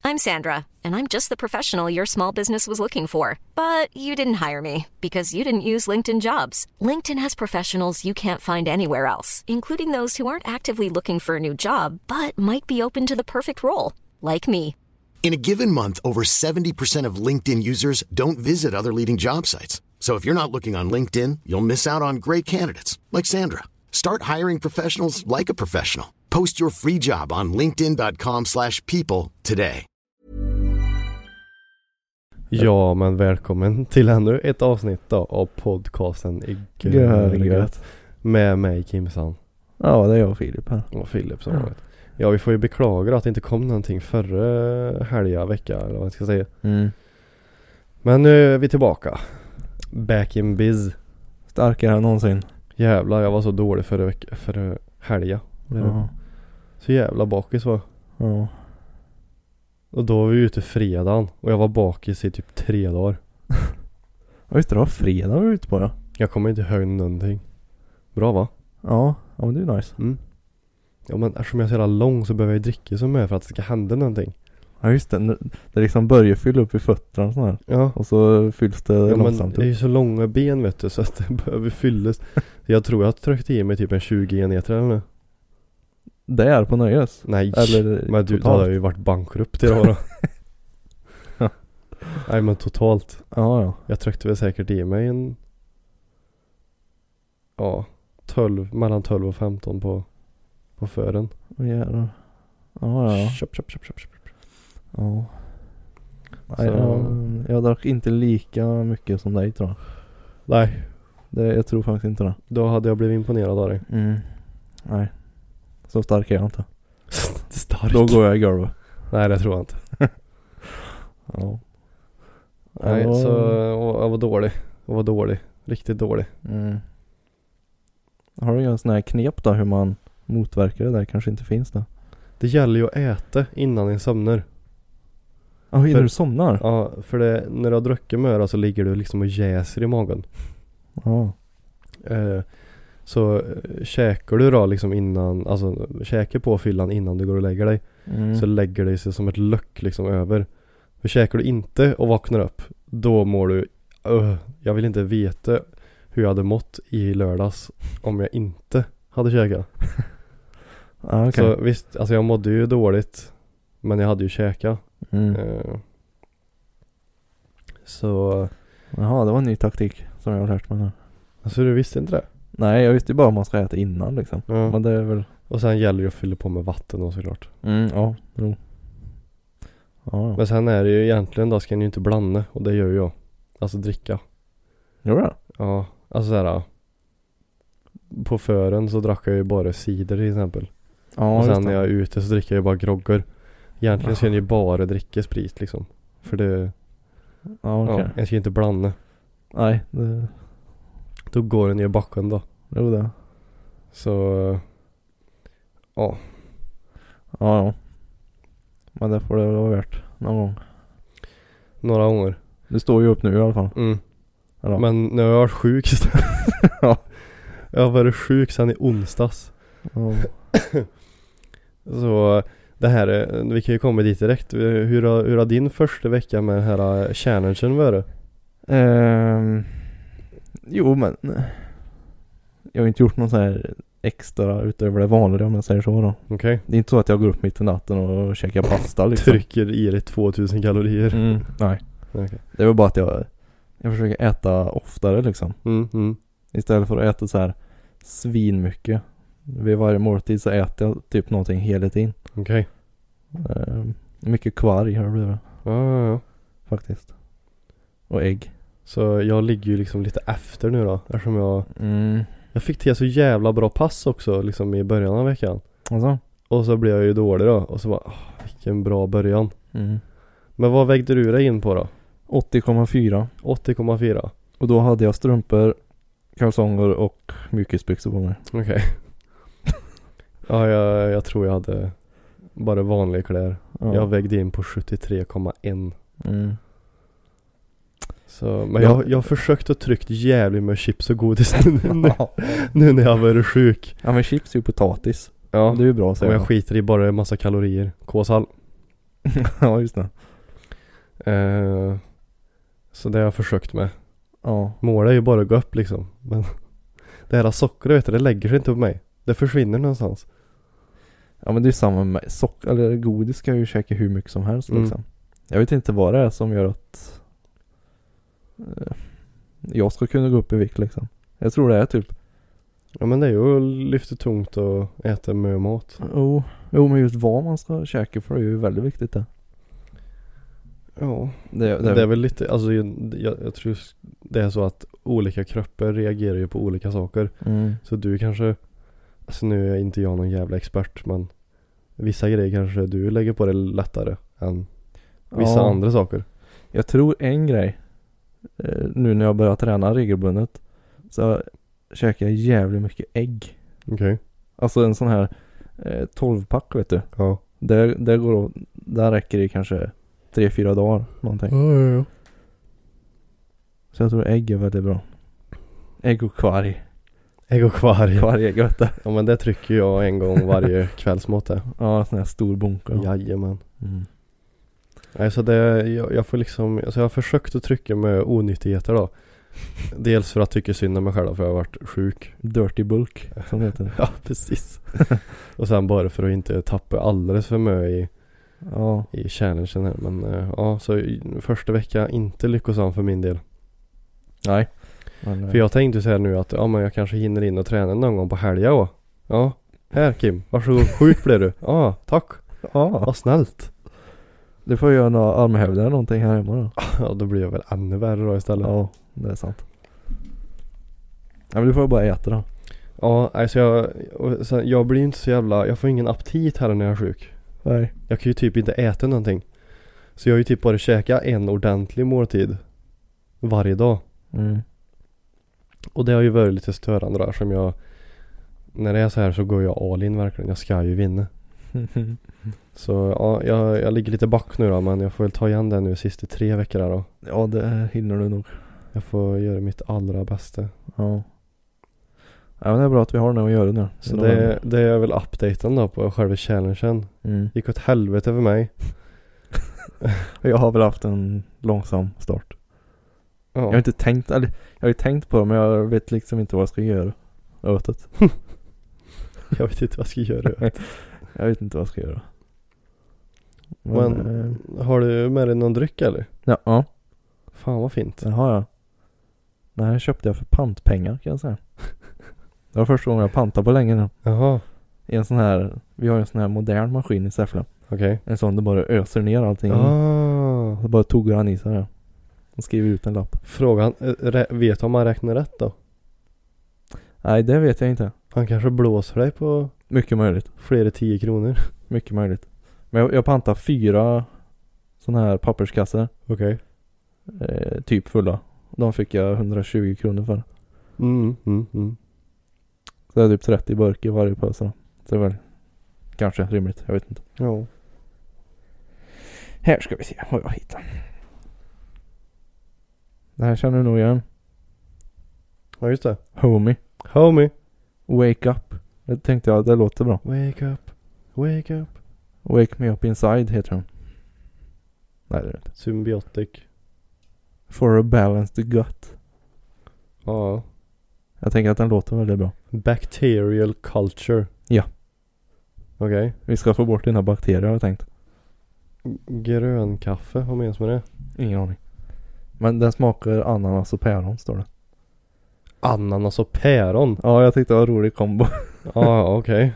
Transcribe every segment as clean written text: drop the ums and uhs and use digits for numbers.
I'm Sandra, and I'm just the professional your small business was looking for. But you didn't hire me because you didn't use LinkedIn Jobs. LinkedIn has professionals you can't find anywhere else, including those who aren't actively looking for a new job, but might be open to the perfect role, like me. In a given month, over 70% of LinkedIn users don't visit other leading job sites. So if you're not looking on LinkedIn, you'll miss out on great candidates like Sandra. Start hiring professionals like a professional. Post your free job on linkedin.com/people today. Ja, men välkommen till ännu ett avsnitt då av podcasten i Görget med mig, Kimsan. Ja, det är jag och Filip här. Och Filip som vanligt. Ja, vi får ju beklaga att det inte kom någonting förra helga vecka, eller vad jag ska säga. Men nu är vi tillbaka. Back in biz. Starkare än någonsin. Jävlar, jag var så dålig förra helga. Så jävla bakis var. Ja. Och då var vi ute fredagen och jag var bakis i typ 3 dagar. Ja, just det, var fredag vi var ute på, ja. Jag kommer inte ihåg någonting. Bra, va? Ja, men det är nice. Ja, men eftersom jag är så jävla lång så behöver jag dricka så mycket för att det ska hända någonting. Ja, just det. Det liksom börjar fylla upp i fötterna och sån här. Ja. Och så fylls det långsamt. Det är ju så långa ben, vet du, så att det behöver fyllas. Jag tror jag har tryckt i mig typ en 20 enheter eller nu. Det är på nöjes? Nej, eller men du hade ju varit bankrupt idag då. Ja. Nej, men totalt. Ja. Jag tryckte väl säkert i mig en... Ja, 12, mellan 12 och 15 på fören. Jävlar. Ja. Köp. Ja. Nej, jag drack inte lika mycket som dig, tror jag. Nej. Jag tror faktiskt inte det. Då hade jag blivit imponerad av dig. Nej. Så stark är jag inte. Stark? Då går jag i golvet. Nej, det tror jag inte. Ja. Nej, så jag var dålig. Riktigt dålig. Har du en sån här knep då hur man motverkar det där? Kanske inte finns det. Det gäller ju att äta innan en somnar. Ja, innan du somnar? Ja, för det, när du har druckit möra så ligger du liksom och jäser i magen. Ja. Så käkar du då liksom innan, alltså käkar på fyllan innan du går och lägger dig, så lägger det sig som ett löck liksom över. För käkar du inte och vaknar upp, då mår du, jag vill inte veta hur jag hade mått i lördags om jag inte hade käkat. Okay. Så visst, alltså jag mådde ju dåligt, men jag hade ju käkat. Så... Jaha, det var en ny taktik som jag har lärt mig nu. Alltså du visste inte det? Nej, jag visste ju bara att man ska äta innan liksom. Ja. Men det är väl... Och sen gäller det att fylla på med vatten och såklart. Ja. Men sen är det ju egentligen, då ska ni ju inte blanda. Och det gör jag. Alltså dricka. Gör det? Ja, alltså såhär. På fören så drack jag ju bara cider till exempel. Ja, och sen när jag är ute så dricker jag bara groggar. Egentligen ska jag ju bara dricka sprit liksom. För det... Ja, okej. Ja, jag ska inte blanda. Nej, det... Då går den ner i backen då. Jo, det. Så... Ja. Ja. Men det får det vara värt någon gång. Några gånger. Du står ju upp nu i alla fall. Ja. Men nu har jag varit sjuk istället. Ja. Jag har varit sjuk sedan i onsdags. Ja. Så det här, vi kan ju komma dit direkt. Hur har din första vecka med den här challengen varit? Jo, men jag har inte gjort någon så här extra utöver det vanliga, om jag säger så då. Okay. Det är inte så att jag går upp mitt i natten och käkar pasta liksom. Trycker i dig 2000 kalorier. Nej. Okay. Det är väl bara att jag försöker äta oftare liksom. Istället för att äta så här svinmycket. Vid varje måltid så äter jag typ någonting hela tiden. Okej. Mycket kvarg har det blivit. Ja. Faktiskt. Och ägg. Så jag ligger ju liksom lite efter nu då. Eftersom jag fick till så jävla bra pass också liksom i början av veckan. Alltså? Och så blev jag ju dålig då. Och så bara, vilken bra början. Men vad vägde du dig in på då? 80,4. 80,4. Och då hade jag strumpor, kalsonger och mjukisbyxor på mig. Okej. Ja, jag tror jag hade bara vanliga kläder. Ja. Jag vägde in på 73,1. Så, men jag har försökt att trycka jävligt med chips och godis nu när jag har varit sjuk. Ja, men chips är ju potatis. Ja, det är ju bra. Och jag skiter i bara en massa kalorier. Kåsall. Ja, just det. Så det har jag försökt med. Ja. Målet är ju bara att gå upp liksom. Men det här sockret, vet du, det lägger sig inte på mig. Det försvinner någonstans. Ja, men det är samma med eller godis ska jag ju käka hur mycket som helst liksom. Jag vet inte vad det är som gör att jag ska kunna gå upp i vikt liksom. Jag tror det är typ. Ja, men det är ju att lyfta tungt och äta mycket mat. Jo, men just vad man ska käka för är ju väldigt viktigt det. Ja, det är väl lite, alltså jag tror det är så att olika kroppar reagerar ju på olika saker. Så du kanske, alltså nu är inte jag någon jävla expert, men vissa grejer kanske du lägger på det lättare än vissa andra saker. Jag tror en grej, nu när jag börjar träna regelbundet, så käkar jag jävligt mycket ägg. Okej. Alltså en sån här 12-pack, vet du. Ja. Där räcker det kanske 3-4 dagar någonting. Ja. Så jag tror ägg är väldigt bra. Ägg och kvarg. Ägg och kvarg. Kvarg, vet du. Ja, men det trycker jag en gång varje kvällsmått där. Ja, sån här stor bunke. Jajamän. Nej, så jag får liksom, alltså jag har försökt att trycka med onyttigheter då. Dels för att tycka synd om mig själv för jag har varit sjuk. Dirty bulk, som heter det. Ja, precis. Och sen bara för att inte tappa alldeles för mycket i challengen här. Men ja, så första veckan inte lyckosam för min del. Nej. För jag tänkte så här nu att men jag kanske hinner in och träna någon gång på helgen då. Ja, här Kim, varsågod, sjuk blir du. Ja, tack. Ja, vad snällt. Du får göra några armhävningar eller någonting här hemma då. Ja, då blir jag väl ännu värre då istället. Ja, det är sant. Ja, men du får bara äta då. Ja, alltså jag blir inte så jävla, jag får ingen aptit här när jag är sjuk. Nej. Jag kan ju typ inte äta någonting. Så jag har ju typ bara käkat en ordentlig måltid varje dag. Och det har ju varit lite störande där, som jag, när det är så här så går jag all in verkligen. Jag ska ju vinna. Så ja, jag ligger lite back nu då, men jag får väl ta igen det nu sista 3 veckor där då. Ja, det hinner du nog. Jag får göra mitt allra bästa. Ja. Ja, men det är bra att vi har något att göra nu. Så det är väl updaten då på själva challengen. Gick åt helvete för mig. Jag har väl haft en långsam start. Ja. Jag har inte tänkt, eller jag har ju tänkt på det, men jag vet liksom inte vad jag ska göra. Jag vet inte vad jag ska göra. Jag vet inte vad jag ska göra. Men har du med dig någon dryck eller? Ja. Fan vad fint. Det har jag. Det här köpte jag för pantpengar, kan jag säga. Det var första gången jag pantade på länge nu. Jaha. I en sån här, vi har en sån här modern maskin i Säffle. Okej. En sån där bara öser ner allting. Så bara tog han i sig det. Och skriver ut en lapp. Frågan, vet om man räknar rätt då? Nej, det vet jag inte. Han kanske blåser dig på... Mycket möjligt. Flera 10 kronor. Mycket möjligt. Men jag pantade 4 såna här papperskassar. Okej. Typ fulla. De fick jag 120 kronor för. Så det är typ 30 burk i varje påse. Så det är väl kanske rimligt. Jag vet inte. Ja. Här ska vi se vad jag hittar. Det här känner du nog igen. Ja, just det. Homie. Wake up. Det tänkte jag, det låter bra. Wake up. Wake up. Wake me up inside heter den. Nej, det är det inte. Symbiotic. For a balanced gut. Ja. Jag tänker att den låter väldigt bra. Bacterial culture. Ja. Okej. Vi ska få bort dina bakterier, har jag tänkt. Grönkaffe, vad menas med det? Ingen aning. Men den smakar ananas och päron, står det. Ananas och päron? Ja, jag tyckte det var en rolig kombo. Ja, okej.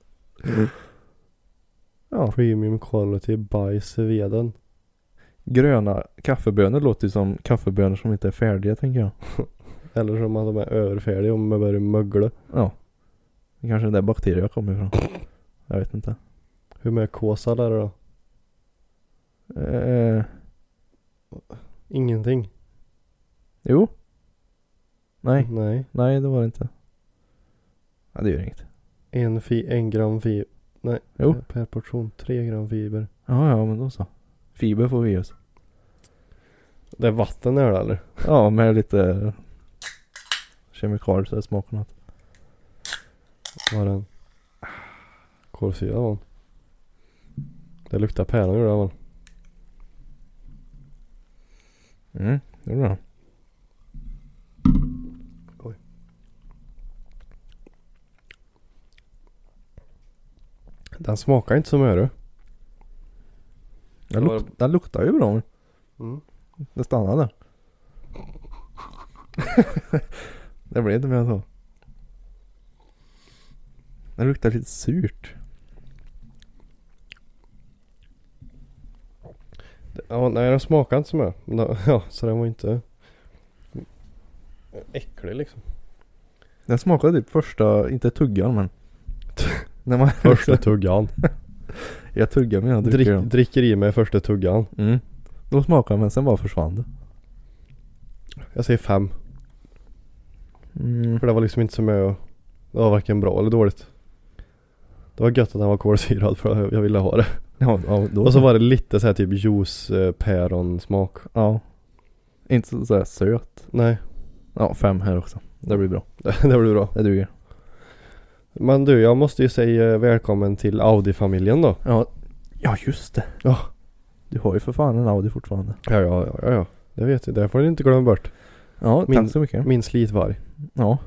Ja. Premium quality by Sveden. Gröna kaffebönor låter ju som kaffebönor som inte är färdiga, tänker jag. Eller som att de är överfärdiga om man börjar mögla. Ja. Det kanske är där bakterier kommer ifrån. Jag vet inte. Hur mycket kåsa där då? Ingenting. Jo. Nej. Nej, det var det inte. Ja, det gör inget. 1 gram fiber. Nej, jo. Per portion 3 gram fiber. Ja, men då så. Fiber får vi ge oss. Det är vatten där eller? Ja, med lite kemikalier så det smakar något. Var den? Kolsyra var den. Det luktar päron ur det, va? Det är bra. Oj. Den smakar inte så mycket. Den luktar ju bra. Det stannade. Det blev inte mer så. Den luktar lite surt. Ja, nej, den smakar inte så mycket. Ja, så den var inte äcklig liksom. Den smakade typ första, inte tuggan men när man första tuggan. Jag tuggar men jag dricker i mig första tuggan. Då smakade men sen bara försvann det. Jag säger 5. För det var liksom inte så mycket. Det var varken bra eller dåligt. Det var gött att den var kolsyrad för jag ville ha det. Ja, då. Och så var det lite så här typ juice päron smak. Ja. Inte så här söt. Nej. Ja, 5 här också. Det blir bra. Det blir bra. Det duger. Men du, jag måste ju säga välkommen till Audi-familjen då. Ja, just det. Ja. Du har ju för fan en Audi fortfarande. Ja. Det vet jag. Det får du inte glömma bort. Ja, tack så mycket. Min slitvarg. Ja.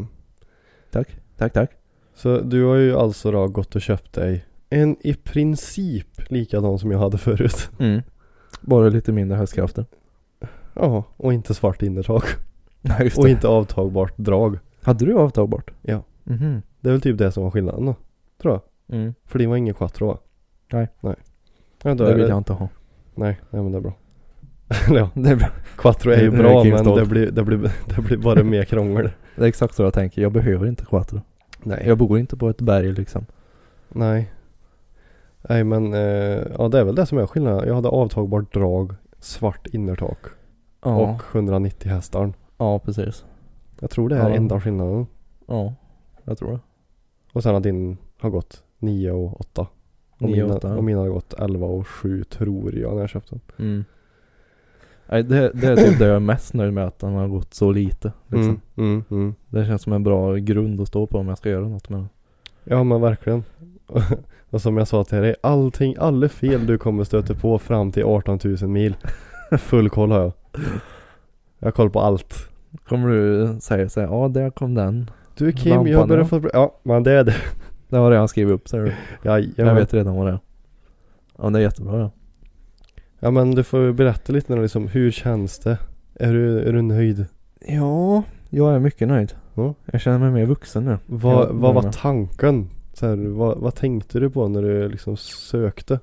Tack. Så du har ju alltså då gått och köpt dig en i princip likadan som jag hade förut. Bara lite mindre hästkrafter. Ja, och inte svart innertak. Nej, just det. Och inte avtagbart drag. Hade du avtagbart? Ja. Det är väl typ det som var skillnaden då, tror jag. För det var ingen quattro va? Nej. Ja, det vill jag inte ha. Nej, men det är bra. Ja, det är bra. Quattro är ju bra, men det blir bara mer krångel. Det är exakt så jag tänker. Jag behöver inte quattro. Nej. Jag bor inte på ett berg liksom. Nej, men ja, det är väl det som är skillnaden. Jag hade avtagbart drag, svart innertak och 190 hästar. Ja, precis. Jag tror det är enda skillnaden. Ja, jag tror det. Och sen att din har gått 9 och 8. Och mina har gått 11 och 7 tror jag när jag köpte den. Nej, det är typ det jag är mest nöjd med, att den har gått så lite liksom. Det känns som en bra grund att stå på om jag ska göra något med den. Ja, men verkligen. Och som jag sa till dig, alla fel du kommer stöta på fram till 18 000 mil. Full koll har jag. Jag har koll på allt. Kommer du säga så här, ja där kom den. Du Kim, jag börjar få... Ja, men det är det. Det var det jag skrev upp, säger du. Ja, jag vet redan vad det är. Ja, det är jättebra, ja. Ja, men du får berätta lite liksom, hur känns det? Är du nöjd? Ja, jag är mycket nöjd. Jag känner mig mer vuxen nu. Vad var tanken? Så här, vad tänkte du på när du liksom sökte?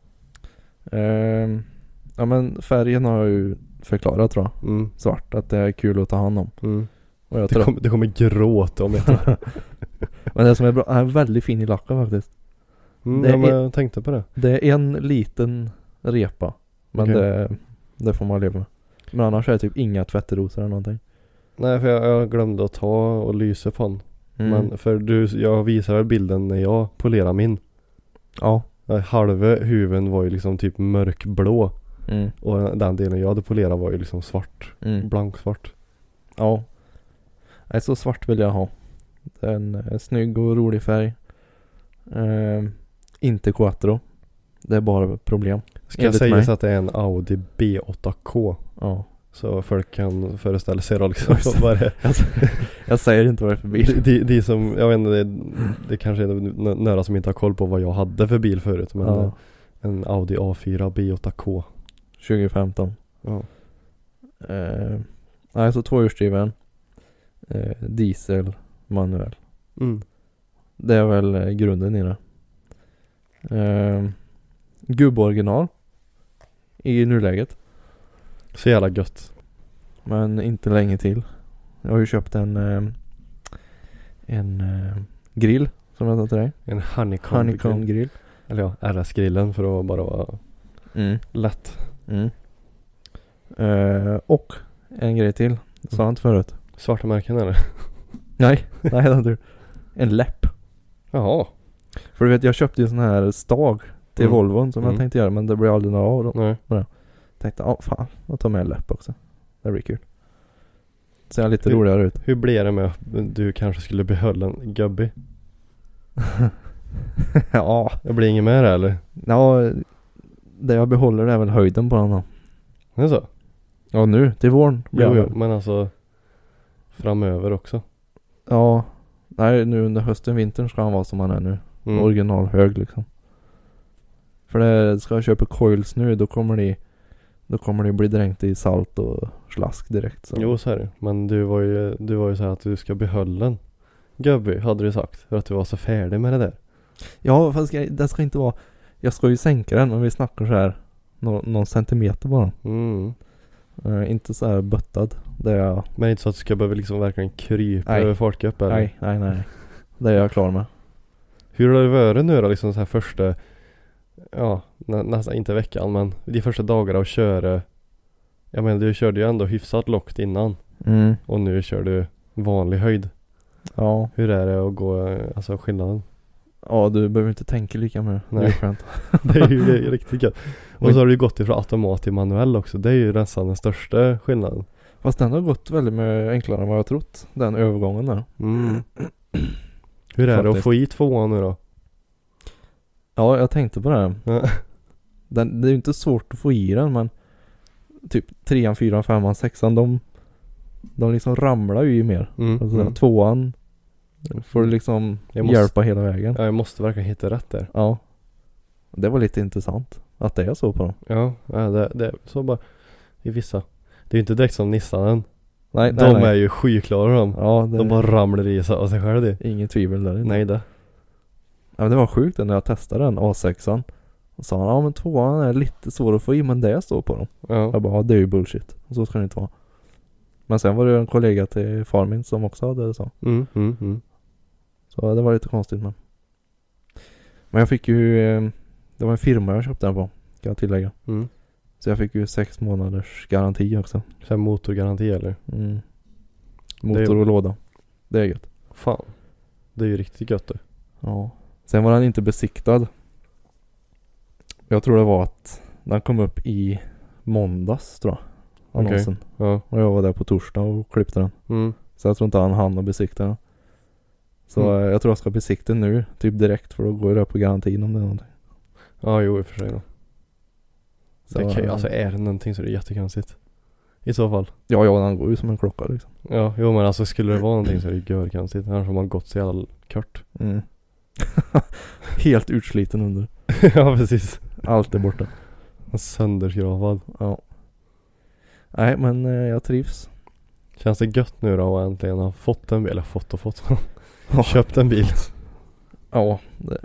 Ja, men färgen har jag ju förklarat, tror jag. Svart, att det är kul att ta hand om. Och jag det kommer gråta om det. Men det som är bra är väldigt fin i lacken faktiskt. Men jag tänkte på det. Det är en liten repa. Men det får man leva med. Men annars är det typ inga tvätterosor eller någonting. Nej, för jag glömde att ta och lysa på den. Men för jag visar väl bilden när jag polerar min. Ja. Halva huven var ju liksom typ mörkblå. Och den delen jag hade polerat var ju liksom svart. Blanksvart. Ja. Nej, så svart vill jag ha. Det är en snygg och rolig färg. Inte quattro. Det är bara problem. Ska jag säga så att det är en Audi B8K? Ja. Så folk kan föreställa sig då liksom vad det är. Jag säger inte vad det är för bil. De som, jag vet inte, det kanske är några som inte har koll på vad jag hade för bil förut. Men en Audi A4 B8K 2015. Ja. Alltså 2-hjulsdriven, diesel, manuell. Det är väl grunden i det. Gubboriginal i nuläget. Så jävla gött. Men inte länge till. Jag har ju köpt en grill som jag sa till dig. En honeycomb grill. Eller ja, RS-grillen för att bara vara lätt. Och en grej till. Sa jag inte förut. Svarta märken eller? Nej, det är inte. En läpp. Jaha. För du vet, jag köpte ju sån här stag till Volvon som jag tänkte göra, men det blir aldrig några av dem. Nej. Jag tänkte, fan, jag tar med en läpp också. Det blir kul. Ser lite roligare ut. Hur blir det med att du kanske skulle behålla en gubbi? Ja. Det blir inget mer eller? Ja, det jag behåller är väl höjden på den då. Det är så? Ja, nu till våren blir Jo, men alltså framöver också. Ja. Nej, nu under hösten, vintern ska han vara som han är nu. Original hög liksom. För det ska jag köpa coils nu, då kommer det bli dränkt i salt och slask direkt. Så. Jo, så är det. Men du var ju så här att du ska behålla den. Gubby, hade du sagt. För att du var så färdig med det där. Ja, fast det ska inte vara... Jag ska ju sänka den om vi snackar så här någon centimeter bara. Inte så här buttad. Men inte så att du ska behöva liksom verkligen krypa över folk upp eller? Nej. Det är jag klar med. Hur har det varit nu då liksom så här första... Ja, nästan inte veckan, men de första dagarna att köra. Jag menar, du körde ju ändå hyfsat lågt innan. Och nu kör du vanlig höjd. Ja. Hur är det att gå, alltså skillnaden? Ja, du behöver inte tänka lika mycket. Nej. Det är skönt. Det är ju riktigt gött. Och så har du gått ifrån automat till manuell också. Det är ju nästan den största skillnaden. Fast den har gått väldigt mycket enklare än vad jag trott. Den övergången där. Hur är det att få i tvåan nu då? Ja, jag tänkte på det. Det är ju inte svårt att få i den, men typ 3, 4, 5, 6 de liksom ramlar ju mer. Alltså, 2 får du liksom hjälpa hela vägen. Ja, jag måste verkligen hitta rätt där. Ja. Det var lite intressant att det är så på dem. Ja, det är så bara i vissa. Det är ju inte direkt som Nissanen. Nej. Är ju skyklara de. Ja, de bara ramlar i sig av sig själv det. Inget tvivel där. Nej det. Ja, men det var sjukt när jag testade den A6an. Och sa han, ja men 2an är lite svår att få i, men det står på dem. Ja. Jag bara, det är ju bullshit. Så ska det inte vara. Men sen var det en kollega till Farmin som också hade det så. Så det var lite konstigt men jag fick ju det var en firma jag köpte den på, kan jag tillägga. Så jag fick ju 6 månaders garanti också. Så här motorgaranti eller? Motor och låda. Det är gött. Fan. Det är ju riktigt gött det. Ja. Sen var den inte besiktad. Jag tror det var att den kom upp i måndags tror jag. Annonsen. Okay. Ja. Och jag var där på torsdag och klippte den. Så jag tror inte han hann att besikta den. Så jag tror jag ska besikta nu. Typ direkt, för då går det på garantin om det är någonting. Ja, jo i och för sig då. Så, det kan, alltså är det någonting så är det jättekonstigt. I så fall. Ja, den går ju som en klocka liksom. Ja, jo men alltså skulle det vara någonting så är det görkonstigt. Annars har man gått så jävla kort. Helt utsliten under. Ja, precis. Allt är borta. Sönderskravad. Ja. Nej, men jag trivs. Känns det gött nu då att äntligen ha fått en bil? Eller fått. Köpt en bil. Ja,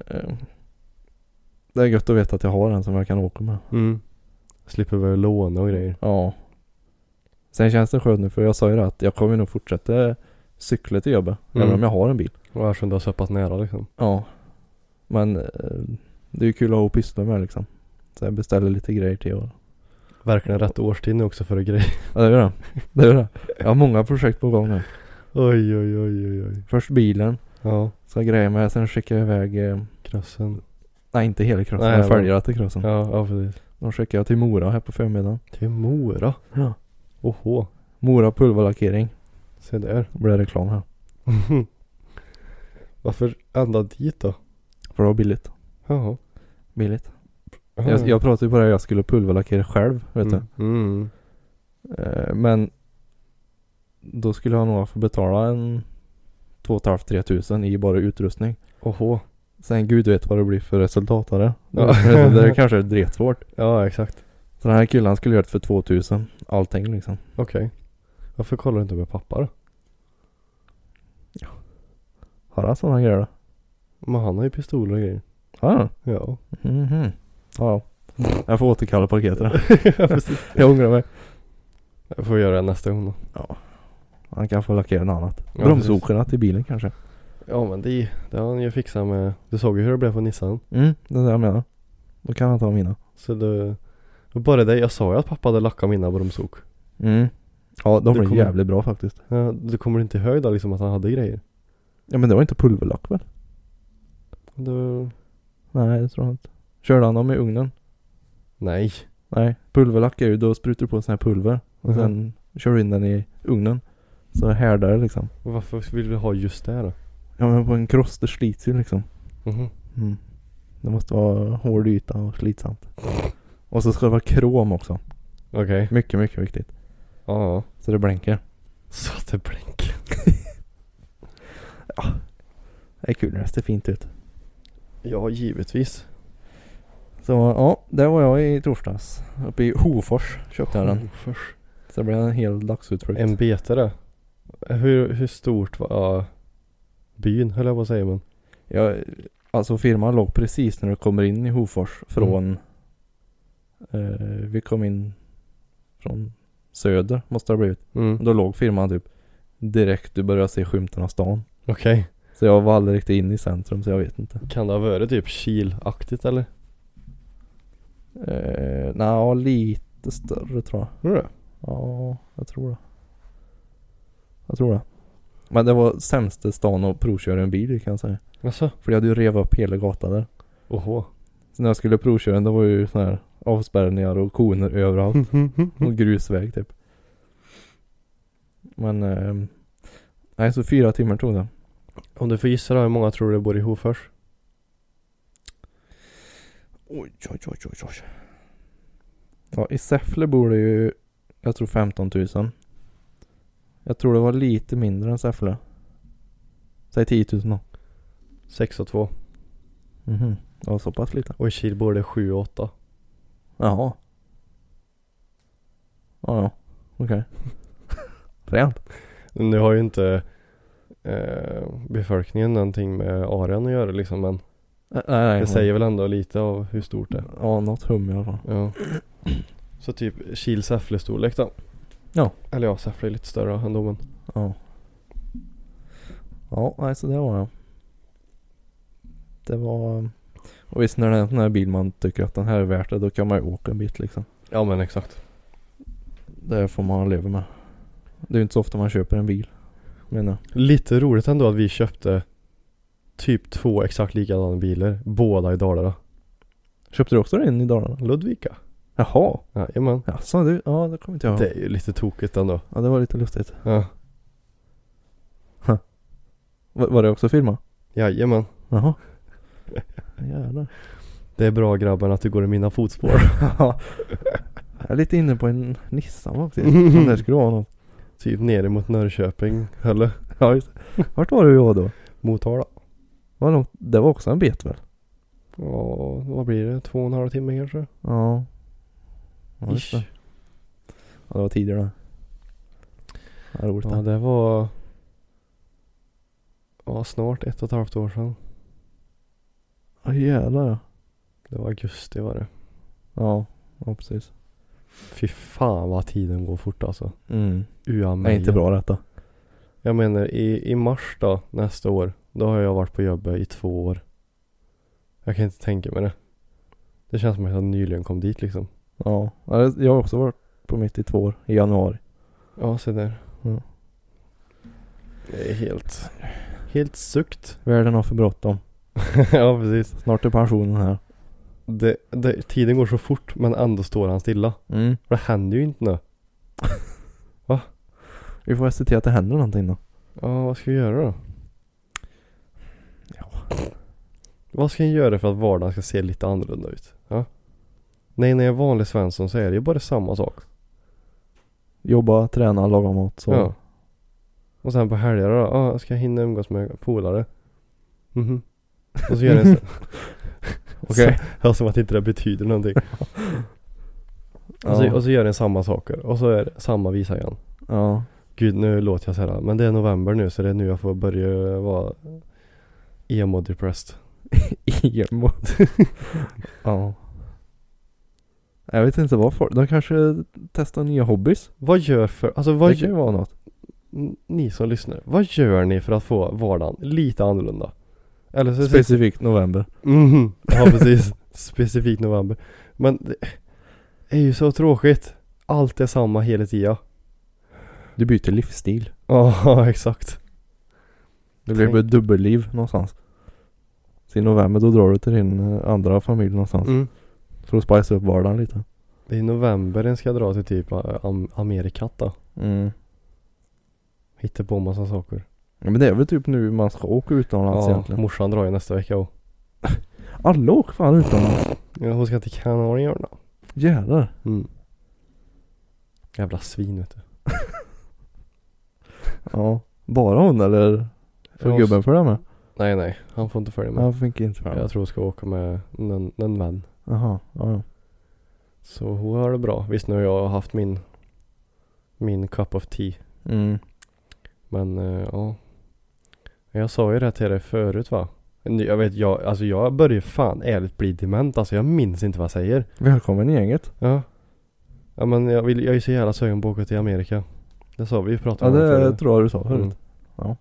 det är gött att veta att jag har en som jag kan åka med. Slipper väl låna och grejer. Ja. Sen känns det skönt nu, för jag sa ju det att jag kommer nog fortsätta cykla till jobbet. Även om jag har en bil. Och eftersom du har så pass nära liksom. Ja. Men det är ju kul att ha och pyssla med liksom. Så jag beställer lite grejer till år. Verkligen rätt årstid nu också för att grejer. Ja, det är det. Jag har många projekt på gång nu. Oj. Först bilen. Ja. Så jag grejer med. Sen skickar jag iväg krossen. Nej, inte hela krossen. Jag följer till krossen. Ja, precis. Då skickar jag till Mora här på förmiddagen. Till Mora? Ja. Oho. Mora pulverlackering. Se där. Det blir reklam här. Varför ända dit då? För det var billigt. Jaha. Billigt. Jag pratade ju på det, jag skulle pulverlackera själv, vet du. Men då skulle jag nog få betala en 2,5-3 tusen i bara utrustning. Oho. Sen gud vet vad det blir för resultat av det. Det är kanske dretsvårt. Ja, exakt. Så den här killen skulle göra det för 2,000. Allting liksom. Okej. Varför kollar du inte med pappa då? Ja. Har han sådana grejer då? Men han har ju pistoler och grejer. Ja. Ja. Ja. Jag får återkalla paketet. Ja, precis. Jag ångrar mig. Jag får göra det nästa gång då. Ja. Han kan få lackera något annat. Ja, bromsokerna till bilen kanske. Ja, men det har han ju fixat med. Du såg ju hur det blev på Nissan. Det är det jag menar. Då kan han ta mina. Så det bara det. Jag sa ju att pappa hade lackat mina bromsok. Ja, de blev jävligt bra faktiskt. Ja, du kommer inte ihåg då liksom att han hade grejer? Ja, men det var inte pulverlack väl? Nej, det tror jag inte. Körde han dem i ugnen? Nej, pulverlack är ju, då sprutar du på sån här pulver. Och sen kör du in den i ugnen. Så härdar det liksom. Varför vill du ha just det då? Ja, men på en kross det slits ju liksom. Det måste vara hård yta och slitsamt. Och så ska det vara krom också. Okej. Mycket, mycket viktigt. Ja. Så det blänker. Så att det blänker. Ja. Det är kul, det ser fint ut. Ja, givetvis. Så ja, där var jag i torsdags. Uppe i Hofors köpte jag den. Hofors. Så det blev en hel dagsutflykt. En betare. Hur stort var byn, höll jag på att säga, men. Ja, alltså firman låg precis när du kommer in i Hofors från vi kom in från söder, måste det ha blivit. Då låg firman typ direkt du började se skymten av stan. Okej. Så jag var aldrig riktigt inne i centrum, så jag vet inte. Kan det ha varit typ Kilaktigt eller? Nej, lite större tror jag. Tror du det? Ja, jag tror det. Men det var sämsta stan att provköra en bil, kan jag säga. Jaså? För jag hade ju revat upp hela gatan där. Oho. Så när jag skulle provköra den, det var ju sån här avspärrningar och koner överallt. Och grusväg typ. Men nej, så 4 timmar tog det. Om du får gissa då, hur många tror du bor i Hofors? Oj. Ja, i Säffle bor det ju, jag tror 15 000. Jag tror det var lite mindre än Säffle. Säg 10 000 då. 6 och 2. Ja, så pass lite. Och i Kil bor det 7 och 8. Jaha. Ja, okej. Fränt. Nu har ju inte befolkningen någonting med arean att göra liksom, men nej, det säger väl ändå lite av hur stort det är. Ja, något hum i alla fall. Ja. Så typ Kil-Säffle storlek då. Ja. Eller ja, Säffle är lite större ändå, men. Ja. Ja, nej, så det var jag. Det var. Och visst, när det är en sån här bil man tycker att den här är värt det, då kan man ju åka en bit liksom. Ja, men exakt. Det får man leva med. Det är ju inte så ofta man köper en bil, menar. Lite roligt ändå att vi köpte typ 2 exakt likadana bilar, båda i Dalarna. Köpte du också en i Dalarna? Ludvika. Jaha. Jajamän. Ja, så du, ja, det kommer inte jag ihåg. Det är ju lite tokigt ändå. Ja, det var lite lustigt. Ja. Var det också firma? Jajamän. Jaha. Jävlar. Det är bra, grabben, att du går i mina fotspår. Jag är lite inne på en Nissan faktiskt. Om det skulle vara något. Typ nere mot Norrköping, eller? Ja, just det. Vart var du då? Motala. Det var också en bet väl? Ja, vad blir det? 2,5 timmar kanske? Ja. Ja, just det. Ja, det var tidigare. Ja, roligt. Ja, det var snart 1,5 år sedan. Ja, jävlar. Det var augusti var det. Ja, precis. Fy fan vad tiden går fort alltså. Det är inte bra detta. Jag menar i mars då, nästa år, då har jag varit på jobbet i 2 år. Jag kan inte tänka mig det. Det känns som att jag nyligen kom dit liksom. Ja, jag har också varit på mitt i 2 år, i januari. Ja, se där. Mm. Det är helt sukt. Världen har för bråttom. Ja, precis. Snart är pensionen här. Tiden går så fort, men ändå står han stilla. För det händer ju inte nu. Va? Vi får se till att det händer någonting då. Ja, vad ska vi göra då? Ja. Vad ska jag göra för att vardagen ska se lite annorlunda ut? Ja? Nej, när jag är vanlig Svensson så är det ju bara samma sak. Jobba, träna, laga mat. Så. Ja. Och sen på helger då? Ja, ska jag hinna umgås med polare? Och så gör jag en okej. Ja, som att inte det betyder någonting. Och så gör den samma saker. Och så är det samma visa igen. Ja. Gud, nu låter jag så här. Men det är november nu, så det är nu jag får börja vara emo-depressed. Emo? Ja. Jag vet inte vad de kanske testar nya hobbys. Vad gör för... Alltså, det kan ju vara något. Ni som lyssnar, vad gör ni för att få vardagen lite annorlunda? Eller så specifikt november. Ja, precis. Specifikt november. Men det är ju så tråkigt. Allt är samma hela tiden. Du byter livsstil. Ja, exakt. Det blir ett dubbelliv någonstans. Så i november då drar du till din andra familj någonstans. För att spicea upp vardagen lite. Det är i november en ska dra till typ Amerikat då. Hittar på massa saker. Ja, men det är väl typ nu man ska åka utomlands egentligen. Ja, morsan drar ju nästa vecka också. Alla åker fan utomlands. Ja, hon ska till Kanarieöarna. Jävlar. Jävla svin, vet du. Ja, bara hon eller får gubben följa med? Nej, han får inte följa med. Han fick inte följa med. Jag tror jag ska åka med en vän. Jaha, ja. Så hon har det bra. Visst, nu har jag haft min cup of tea. Men ja. Jag sa ju det till dig förut, va? Jag vet, jag börjar fan ärligt bli dement. Alltså jag minns inte vad jag säger. Välkommen i gänget. Ja. Ja, men jag är ju så jävla sugen på att åka till Amerika. Det sa vi ju pratade om. Ja, det tror jag du sa förut. Ja.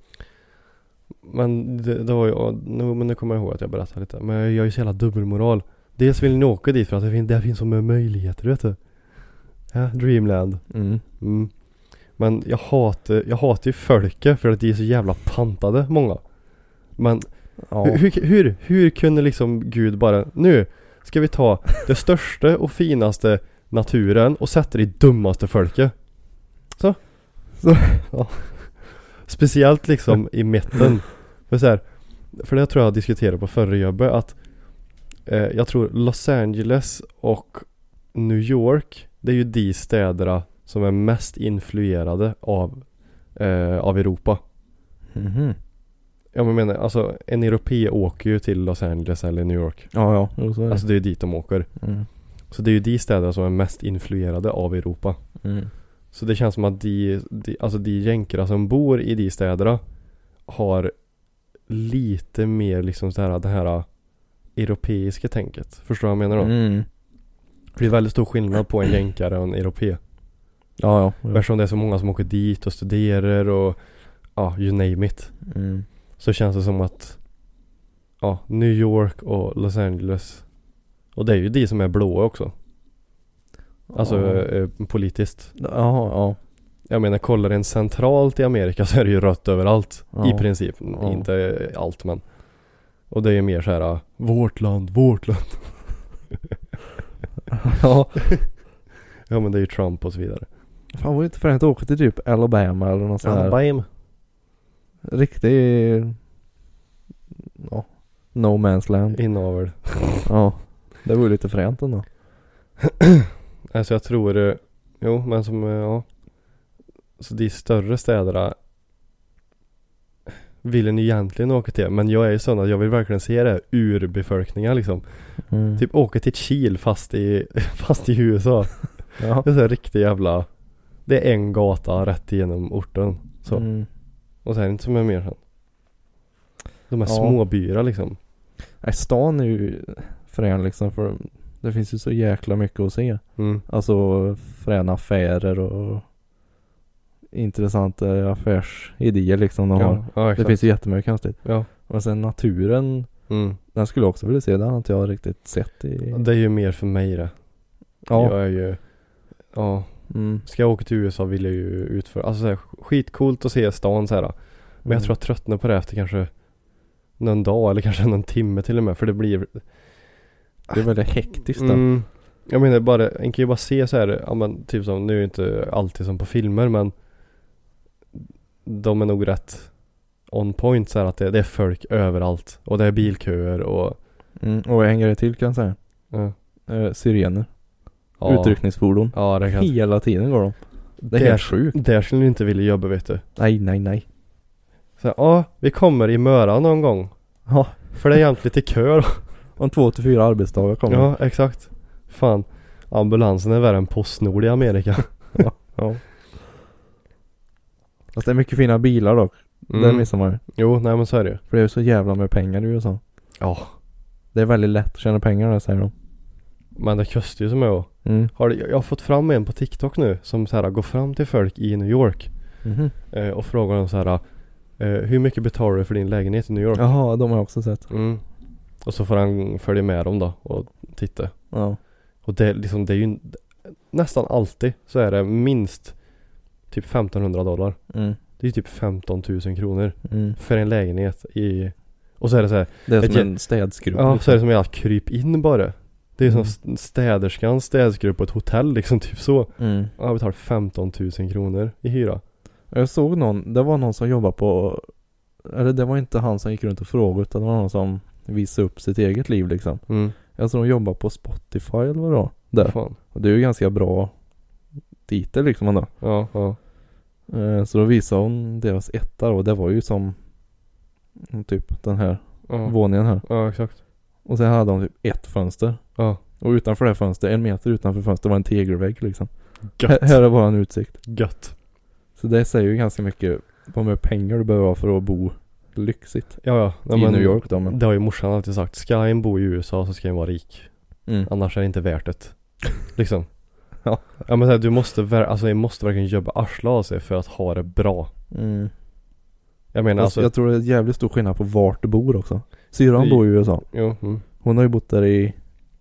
Men det var ju, men nu kommer jag ihåg att jag berättade lite. Men jag är ju så jävla dubbelmoral. Dels vill ni åka dit för att det finns så mycket möjligheter, vet du. Ja, Dreamland. Men jag hatar ju folket för att de är så jävla pantade, många. Men hur kunde liksom Gud bara, nu ska vi ta det största och finaste naturen och sätta det i dummaste folket. Så ja. Speciellt liksom i mitten. För det tror jag diskuterade på förra jobbet att jag tror Los Angeles och New York, det är ju de städerna som är mest influerade av Europa. Jag menar, alltså en europé åker ju till Los Angeles eller New York. Ja, så är det. Alltså det är ju dit de åker. Så det är ju de städerna som är mest influerade av Europa. Så det känns som att de jänkarna som bor i de städerna har lite mer liksom så här, det här europeiska tänket. Förstår du vad jag menar då? För det är väldigt stor skillnad på en jänkare och en europé. Ja. Eftersom det är så många som åker dit och studerar och you name it. Så känns det som att New York och Los Angeles, och det är ju de som är blåa också. Alltså politiskt. Ja. Jag menar, kollar en centralt i Amerika så är det ju rött överallt. I princip. Inte allt, men. Och det är ju mer så här vårt land. Ja, men det är ju Trump och så vidare. Fan, var det inte för att åka till typ Alabama eller något sånt här? Alabama. Riktigt no man's land. Inavel. Ja, det var ju lite fränt ändå. Alltså jag tror men som så de större städerna vill en egentligen åka till, men jag är ju sån att jag vill verkligen se det urbefolkningar liksom. Typ åka till Chile fast i USA. Ja. Det är så riktigt jävla, det är en gata rätt igenom orten så. Och så är det inte som är mer sen. De här små byar liksom. Nej, stan är ju frän liksom, för det finns ju så jäkla mycket att se. Alltså fräna affärer och intressanta affärsidéer liksom de har. Ja, det finns ju jättemycket konstigt. Ja. Och sen naturen, den skulle jag också vilja se. Den har inte jag riktigt sett i. Det är ju mer för mig det. Ja. Jag är ju ska jag åka till USA vill jag ju utföra, alltså så här, skitcoolt att se stan så här. Men jag tror att tröttnar på det efter kanske någon dag eller kanske någon timme till och med, för det är väldigt hektiskt då. Jag menar bara, en kan ju bara se så här, men typ som, nu är det inte alltid som på filmer, men de är nog rätt on point så här, att det är folk överallt och det är bilköer och och jag hänger det till kan jag säga. Sirener. Utryckningsfordon. Ja, det kan. Hela tiden går de. Det är helt sjukt. Där skulle ni inte vilja jobba, vet du. Nej. Så vi kommer i Möra någon gång. Ja. För det är egentligen lite kö då. Om 2 till 4 arbetsdagar kommer. Ja, exakt. Fan, ambulansen är värre än Postnord i Amerika. Ja. Fast det är mycket fina bilar dock. Det missar man ju. Jo, nej men så är det ju. För det är så jävla med pengar i USA. Ja. Det är väldigt lätt att tjäna pengar där, säger de. Men det kostar ju som jag. Jag har fått fram en på TikTok nu som så här går fram till folk i New York och frågar dem så här hur mycket betalar du för din lägenhet i New York? Jaha, de har jag också sett. Och så får han följa med dem då och titta. Ja. Och det är ju nästan alltid så är det minst typ $1,500. Det är typ 15 000 kronor för en lägenhet i, och så är det så här, det är som en städskrupp. Ja, liksom. Så är det som att kryp in bara. Det är som städskrupp på ett hotell liksom, typ så. Jag betalar 15 000 kronor i hyra. Jag såg det var någon som jobbade på, eller det var inte han som gick runt och frågade, utan det var någon som visade upp sitt eget liv liksom. Jag tror de jobbar på Spotify eller vad då? Där. Fan. Och det är ju ganska bra dit det liksom ändå. Ja. Så då visade hon deras etta och det var ju som typ den här våningen här. Ja, exakt. Och sen hade de typ ett fönster. Ja. Och utanför det fönstret, 1 meter utanför fönstret var en tegelvägg liksom. Gött. Här är bara en utsikt. Gött. Så det säger ju ganska mycket på hur mycket pengar du behöver ha för att bo lyxigt. Ja. I New York då. Men. Det har ju morsan alltid sagt. Ska en bo i USA så ska en vara rik. Annars är det inte värt det. Liksom. Ja men så här, du måste verkligen jobba arsla av sig för att ha det bra. Jag menar alltså, jag tror det är jävligt stor skillnad på vart du bor också. Syrran bor i USA. Jo. Hon har ju bott där i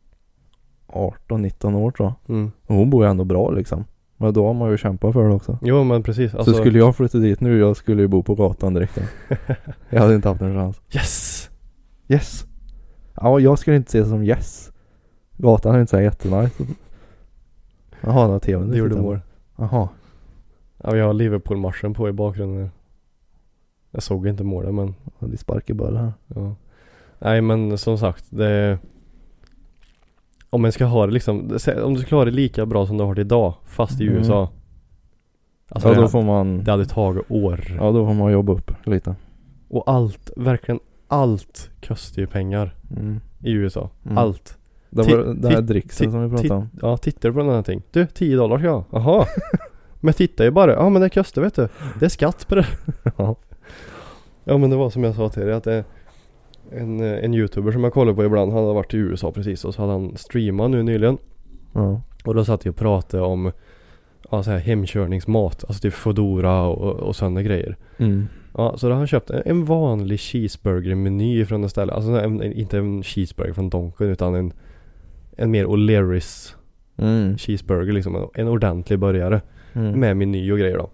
18-19 år tror jag. Och hon bor ju ändå bra liksom. Men då har man ju kämpat för det också. Jo men precis alltså... Så skulle jag flytta dit nu, jag skulle ju bo på gatan direkt. Jag hade inte haft en chans. Yes. Ja, jag skulle inte se det som yes. Gatan är inte så jättenice. Jaha, det var tvn. Det gjorde mål. Jaha. Ja, vi har Liverpool-marschen på i bakgrunden. Jag såg inte målet men... De sparkar bara här. Ja. Nej men som sagt, det... Om man ska ha det liksom... Om du ska ha det lika bra som du har det idag, fast i USA. Alltså då får man... Det hade tagit år. Ja, då får man jobba upp lite. Och verkligen allt kostar ju pengar i USA. Allt. Det var det här dricksen som vi pratade om. Ja, tittar du på den här ting? Du, $10 ja. Jaha. Men titta ju bara. Ja, men det kostar, vet du. Det är skatt på det. Ja, men det var som jag sa till dig att det är en YouTuber som jag kollar på ibland. Han hade varit i USA precis och så hade han streamat nu nyligen. Ja. Och då satt jag och pratade om så här hemkörningsmat. Alltså typ Foodora och sådana grejer. Ja, så då har han köpt en vanlig cheeseburger-meny från det stället. Alltså inte en cheeseburger från Donken utan en mer O'Learys cheeseburger liksom. En ordentlig burgare med meny och grejer då.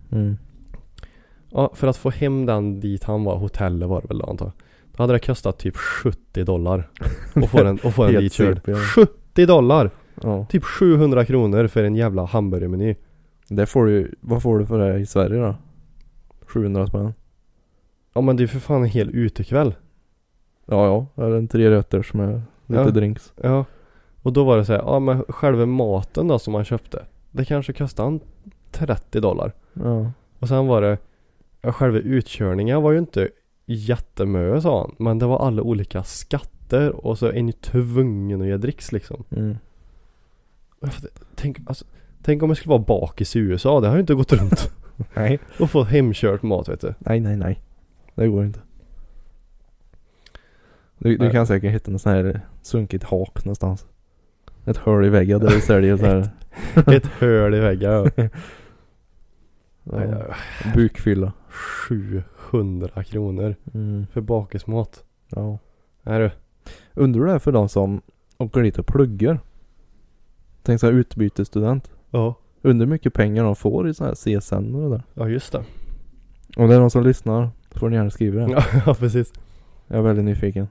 Ja, för att få hem den dit han var, hotellet var det väl då antar. Då hade det kostat typ $70 att få den dit körd. $70! Ja. Typ 700 kronor för en jävla hamburgermeny. Det får du, vad får du för det i Sverige då? 700 spänn. Ja men det är för fan en hel utekväll. Ja, eller en 3 rätters med lite drinks. Ja. Och då var det så här, ja men själva maten då som man köpte, det kanske kostade $30. Ja. Och sen var det, själva utkörningen var ju inte jättemö sa han, men det var alla olika skatter och så är ni tvungen att göra dricks liksom. Tänk om jag skulle vara bakis i USA, det har ju inte gått runt. Nej. Och få hemkört mat, vet du. Nej. Det går inte. Du kan säkert hitta någon sån här sunkigt hak någonstans. Ett hål i väggen där du säljer så här. Ett hål i väggen. Ja. Bukfylla. 700 kronor för bakismat. Ja. Är du? Undrar du det för de som åker dit och pluggar? Tänk så här utbytesstudent. Ja. Undrar mycket pengar de får i så här CSN och det där. Ja, just det. Om det är någon som lyssnar får ni gärna skriva det. Ja, precis. Jag är väldigt nyfiken.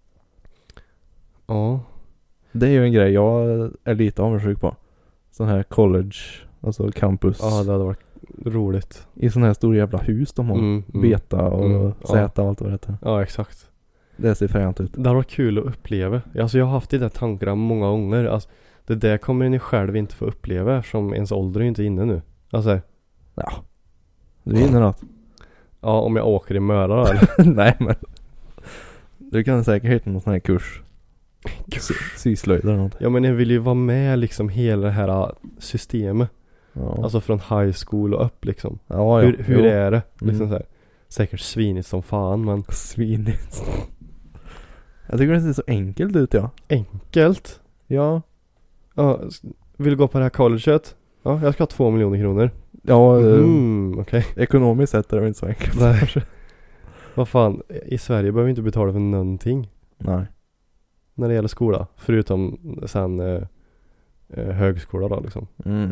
Ja. Det är ju en grej jag är lite avundsjuk på. Sån här college, alltså campus. Ja, det hade varit roligt. I sån här stora jävla hus de har. Beta och Z och allt vad det heter. Ja, exakt. Det ser fränt ut. Det hade varit kul att uppleva. Alltså jag har haft det där tankarna många gånger. Alltså, det där kommer ni själv inte få uppleva eftersom ens ålder är inte inne nu. Alltså. Ja. Du är inne något. Ja, om jag åker i Möra eller? Nej, men. Du kan säkert hitta någon sån här kurs. Syslöjd eller något. Ja, men jag vill ju vara med liksom hela det här systemet. Ja. Alltså från high school och upp liksom. Ja. Hur är det? Liksom så här. Säkert svinigt som fan, men... Svinigt. Jag tycker det ser så enkelt ut, ja. Enkelt? Ja. Ja, vill du gå på det här colleget? Ja, jag ska ha 2 miljoner kronor. Ja, okej. Ekonomiskt sett är det inte så enkelt. Nej. Vad fan, i Sverige behöver vi inte betala för någonting. Nej. När det gäller skola. Förutom sen högskola då liksom.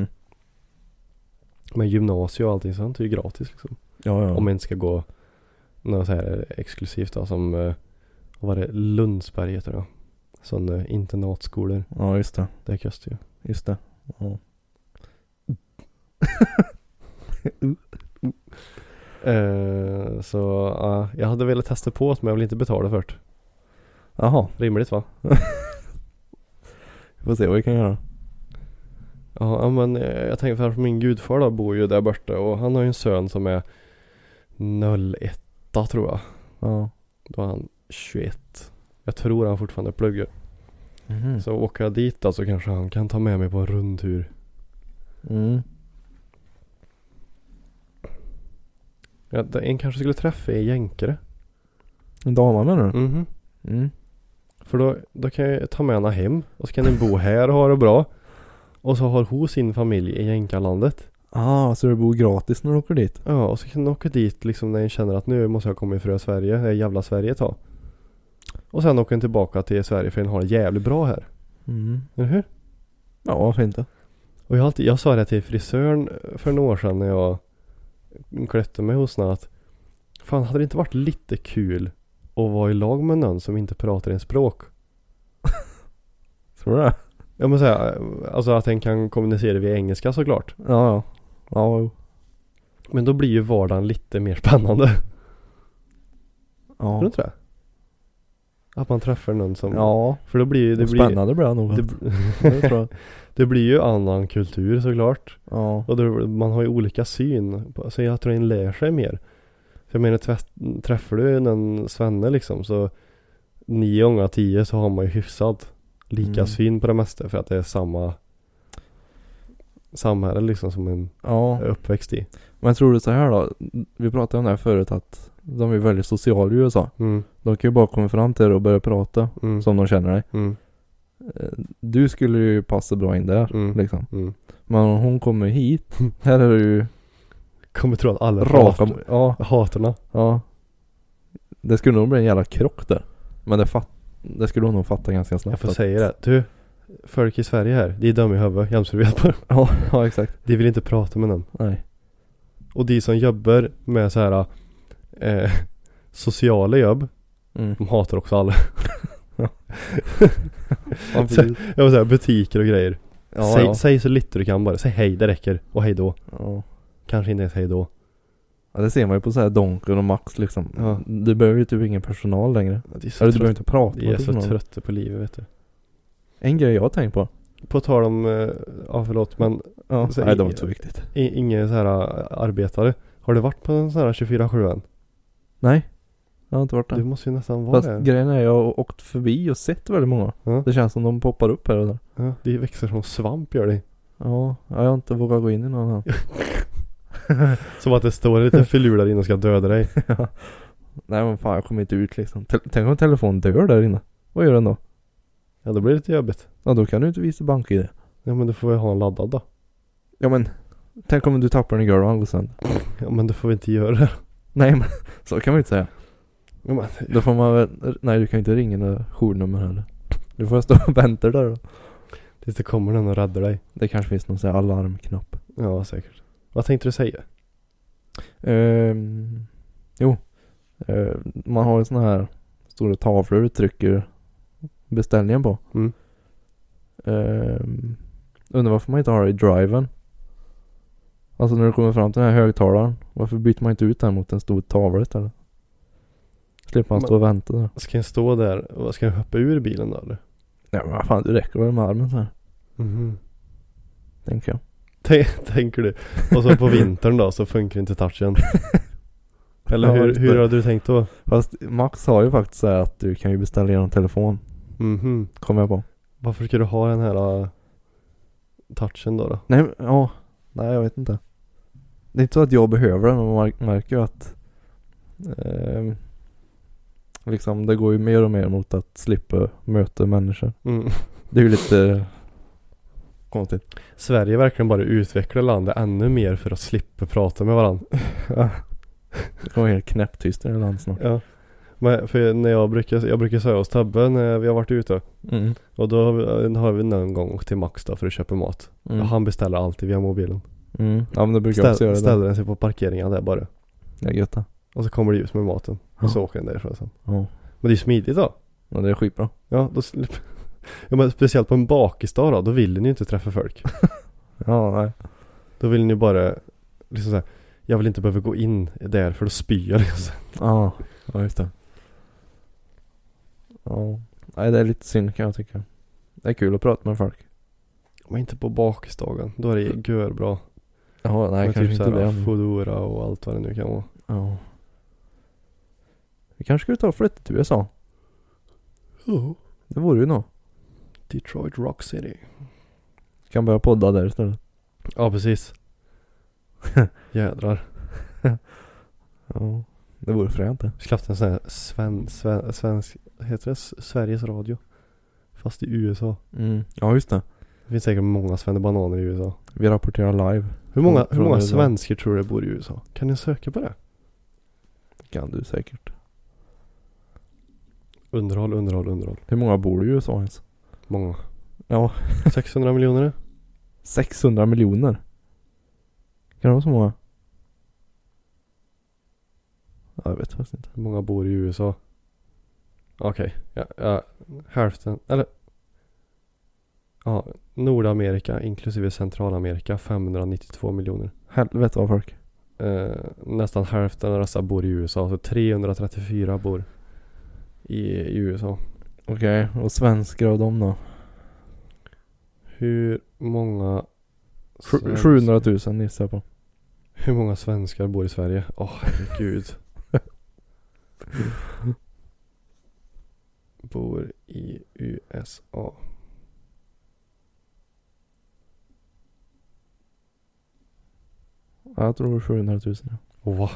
Men gymnasium och allting sånt är ju gratis liksom. Ja. Om man inte ska gå något så här exklusivt då, som vad var det? Lundsberg heter det. Sån internatskolor. Ja, just det. Det kostar ju. Just det. Ja. Så jag hade velat testa på det, men jag vill inte betala för det. Jaha. Rimligt va? Vi får se vad vi kan göra. Ja, men jag tänker för min gudfar då bor ju där borta och han har ju en son som är 01 tror jag. Ja. Då är han 21. Jag tror han fortfarande pluggar. Mm. Så åker jag dit då så kanske han kan ta med mig på en rundtur. Mm. Ja, en kanske skulle träffa i Jänkare. En dama menar du? Mhm. Mm. För då kan jag ta med henne hem. Och så kan ni bo här och ha det bra. Och så har hon sin familj i Jänkalandet. Så du bor gratis när du åker dit? Ja, och så kan ni åka dit liksom när ni känner att nu måste jag komma ifrån Sverige. Det är jävla Sverige ett tag. Och sen åker ni tillbaka till Sverige för den har det jävligt bra här. Mm. Eller hur? Ja, fint det. Och jag sa det till frisören för några år sedan när jag klätte mig hos henne att fan, hade det inte varit lite kul att vara i lag med någon som inte pratar en språk? Tror du det? Jag måste säga, alltså att den kan kommunicera via engelska såklart. Ja. Ja. Men då blir ju vardagen lite mer spännande. Ja. Tror du inte det? Att man träffar någon som... Ja. För då blir det spännande blir det nog. Det tror jag. Det blir ju annan kultur såklart. Ja. Och då, man har ju olika syn. Så jag tror en lär sig mer. För jag menar, träffar du en svenne liksom så 9 gånger av 10 så har man ju hyfsat lika syn på det mesta. För att det är samma samhälle liksom som en är uppväxt i. Men tror du så här då? Vi pratade om det här förut att de är väldigt sociala i USA. De kan ju bara komma fram till det och börja prata som de känner dig. Du skulle ju passa bra in där liksom. Men om hon kommer hit, här är det ju kommer tro att alla hatarna. Ja. Det skulle nog bli en jävla krock där. Men det skulle hon nog fatta ganska snabbt. Jag får säga det. Du, folk i Sverige här, de är döma i huvudet. Jämställdhet på. Ja, exakt. De vill inte prata med någon. Nej. Och de som jobbar med så här sociala jobb, de hatar också alla. Så, jag vill säga butiker och grejer. Säg så lite du kan bara. Säg hej, det räcker. Och hej då. Ja. Kanske inte ens hej då. Ja, det ser man ju på så här Donken och Max liksom. Ja. Du behöver ju typ ingen personal längre. Ja, eller du behöver inte prata med personal. Jag är så trött på livet, vet du. En grej jag har tänkt på. På tal om, förlåt, men nej, det var inte så viktigt. Ingen så här arbetare. Har du varit på en sån här 24/7? Nej, jag har inte varit där. Du måste ju nästan vara det. Fast grejen är, jag har åkt förbi och sett väldigt många. Ja. Det känns som de poppar upp här och där. Ja, de växer som svamp gör det. Ja, jag har inte vågat gå in i någon här. Som att det står lite filur där inne och ska döda dig. Ja. Nej men fan, jag kommer inte ut liksom. Tänk om telefonen dör där inne. Vad gör den då? Ja, då blir det lite jobbigt. Ja, då kan du inte visa bank-ID. Ja, men du får väl ha en laddad då. Ja, men tänk om du tappar den i golvet och sen. Ja, men då får vi inte göra det. Nej, men så kan man inte säga. Ja, men då får man väl, nej, du kan inte ringa några journummer heller. Du får stå och vänta där då. Det kommer någon och räddar dig. Det kanske finns någon sån här alarmknapp. Ja, säkert. Vad tänkte du säga? Man har ju såna här stora tavlor du trycker beställningen på. Undrar varför man inte har det i driven. Alltså när du kommer fram till den här högtalaren, varför byter man inte ut den mot en stor tavla istället? Slipper man stå och vänta där. Ska jag stå där och ska jag hoppa ur bilen då eller? Ja, men vad fan, du räcker väl med armen så här. Tänker jag. Tänker du? Och så på vintern då så funkar inte touchen. Eller hur hade du tänkt då? Fast Max har ju faktiskt så här att du kan ju beställa genom telefon. Kommer jag på. Varför ska du ha den här touchen då? Nej, jag vet inte. Det är inte så att jag behöver den, men man märker ju att liksom det går ju mer och mer mot att slippa möta människor. Det är ju lite konstigt. Sverige verkligen bara utvecklar landet ännu mer för att slippa prata med varandra. Det kommer helt knäpptyst i landet snart. Ja. Men för när jag brukar säga hos Tabbe när vi har varit ute. Och då har vi någon gång till Max då för att köpa mat. Och han beställer alltid via mobilen. Ja, men det brukar jag också göra det. Ställer den sig på parkeringen där bara. Ja, gött. Och så kommer det ut med maten. Och så åker den därifrån sen. Ja. Men det är smidigt då. Ja, det är skitbra. Ja, då ja, men speciellt på en bakisdag då vill ni ju inte träffa folk. Ja, nej. Då vill ni bara liksom såhär, jag vill inte behöva gå in där för då spyr jag liksom. Ja, just det. Ja, nej, det är lite synd kan jag tycka. Det är kul att prata med folk. Men inte på bakisdagen. Då är det görbra. Ja, nej, kanske typ inte det. Foodora och allt vad det nu kan vara. Ja. Vi kanske skulle ta och flytta till USA. Det vore ju nog. Detroit Rock City. Kan börja podda där istället. Ja, precis. Jädrar. Ja, det vore fränt det. Skulle haft en sån här svensk, heter det Sveriges Radio? Fast i USA. Ja, just det. Det finns säkert många svennebananer i USA. Vi rapporterar live. Hur många svenskar tror du bor i USA? Kan ni söka på det? Kan du säkert. Underhåll. Hur många bor i USA ens? Många. Ja. 600 miljoner? 600 miljoner? Kan det vara så många? Ja, jag vet faktiskt inte. Hur många bor i USA? Okej. Ja, hälften. Eller... Ja, Nordamerika inklusive Centralamerika 592 miljoner. Helvete vad folk. Nästan hälften av dessa bor i USA. Så 334 bor i USA. Okej, och svenskar av dem då? Hur många 700 000 gissar jag på. Hur många svenskar bor i Sverige? Herregud. Bor i USA. Jag tror 700 000.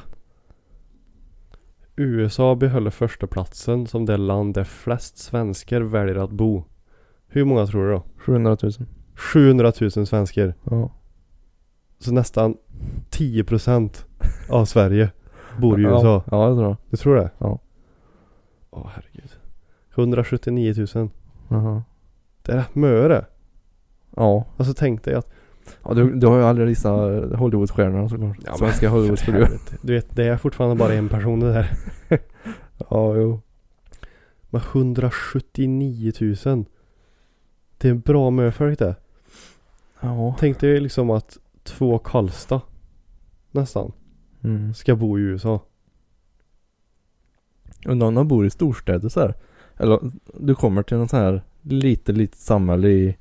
USA behåller första platsen som det land där flest svenskar väljer att bo. Hur många tror du då? 700 000. 700 000 svenskar. Ja. Så nästan 10% av Sverige bor i USA. Ja, det tror jag. Du tror det? Ja. Herregud. 179 000. Jaha. Det är rätt möre. Ja. Alltså tänk dig att... Ja, du har ju aldrig vissa Hollywoodstjärnor såklart. Ja, svenska Hollywoodstudior. Du vet, det är fortfarande bara en person det där. Ja, jo. Men 179 000. Det är en bra möfolk det. Ja. Tänk dig liksom att 2 Karlstad nästan ska bo i USA. Och någon bor i storstäder så här. Eller du kommer till någon så här litet samhälle i,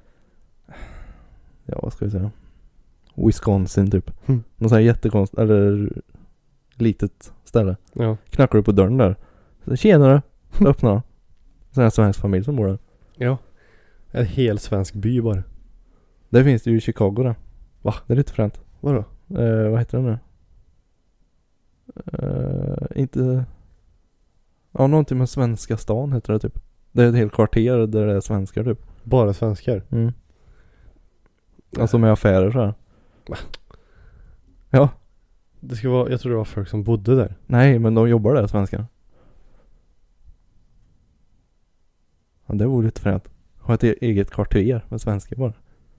ja vad ska vi säga, Wisconsin typ. Någon så här jättekonst eller litet ställe. Ja. Knackar du på dörren där. Så tjenare, öppna. Sån här svensk familj som bor där. Ja. En hel svensk by bara. Det finns det ju i Chicago där. Va? Det är lite fränt. Vadå? Vad heter den nu? Inte... Ja, någonting med svenska stan heter det typ. Det är ett helt kvarter där det är svenskar typ. Bara svenskar? Alltså med affärer så här. Va? Ja. Det ska vara, jag tror det var folk som bodde där. Nej, men de jobbar där, svenskar. Ja, det vore lite fränt. Ha ett eget kvarter med svenskar bara.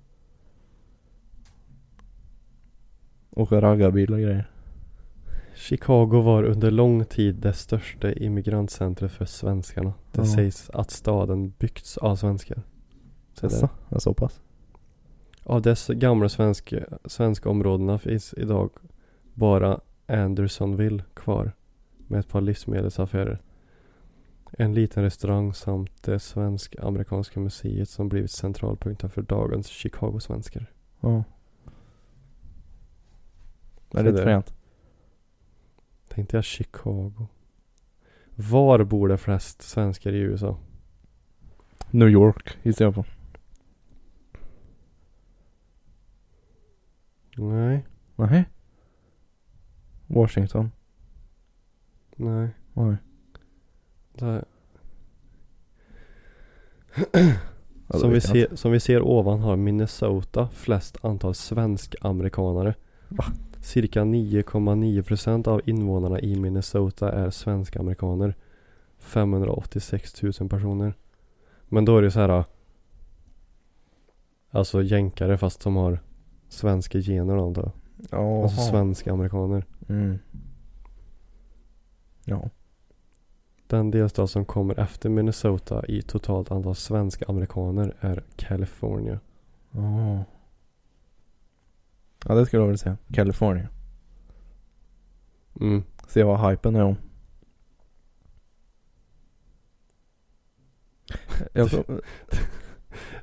Åka raggarbil och grejer. Chicago var under lång tid det största immigrantcentret för svenskarna. Det sägs att staden byggts av svenskar. Så pass. Av dess gamla svenska områdena finns idag bara Andersonville kvar med ett par livsmedelsaffärer. En liten restaurang samt det svensk-amerikanska museet som blivit centralpunkten för dagens Chicago-svenskar. Ja. Det är lite fränt. Tänkte jag Chicago. Var bor det flest svenskar i USA? New York gissar jag på. Nej. Washington. Nej. Där. Som vi ser ovan har Minnesota flest antal svensk-amerikanare. Va? Cirka 9,9% av invånarna i Minnesota är svensk-amerikaner. 586 000 personer. Men då är det så här, alltså jänkare fast som har svenska gener antar jag. Ja. Alltså svenska amerikaner. Ja. Den delstat som kommer efter Minnesota i totalt antal svenska amerikaner är California. Ja, det skulle jag vilja säga. California. Se vad hypen är om.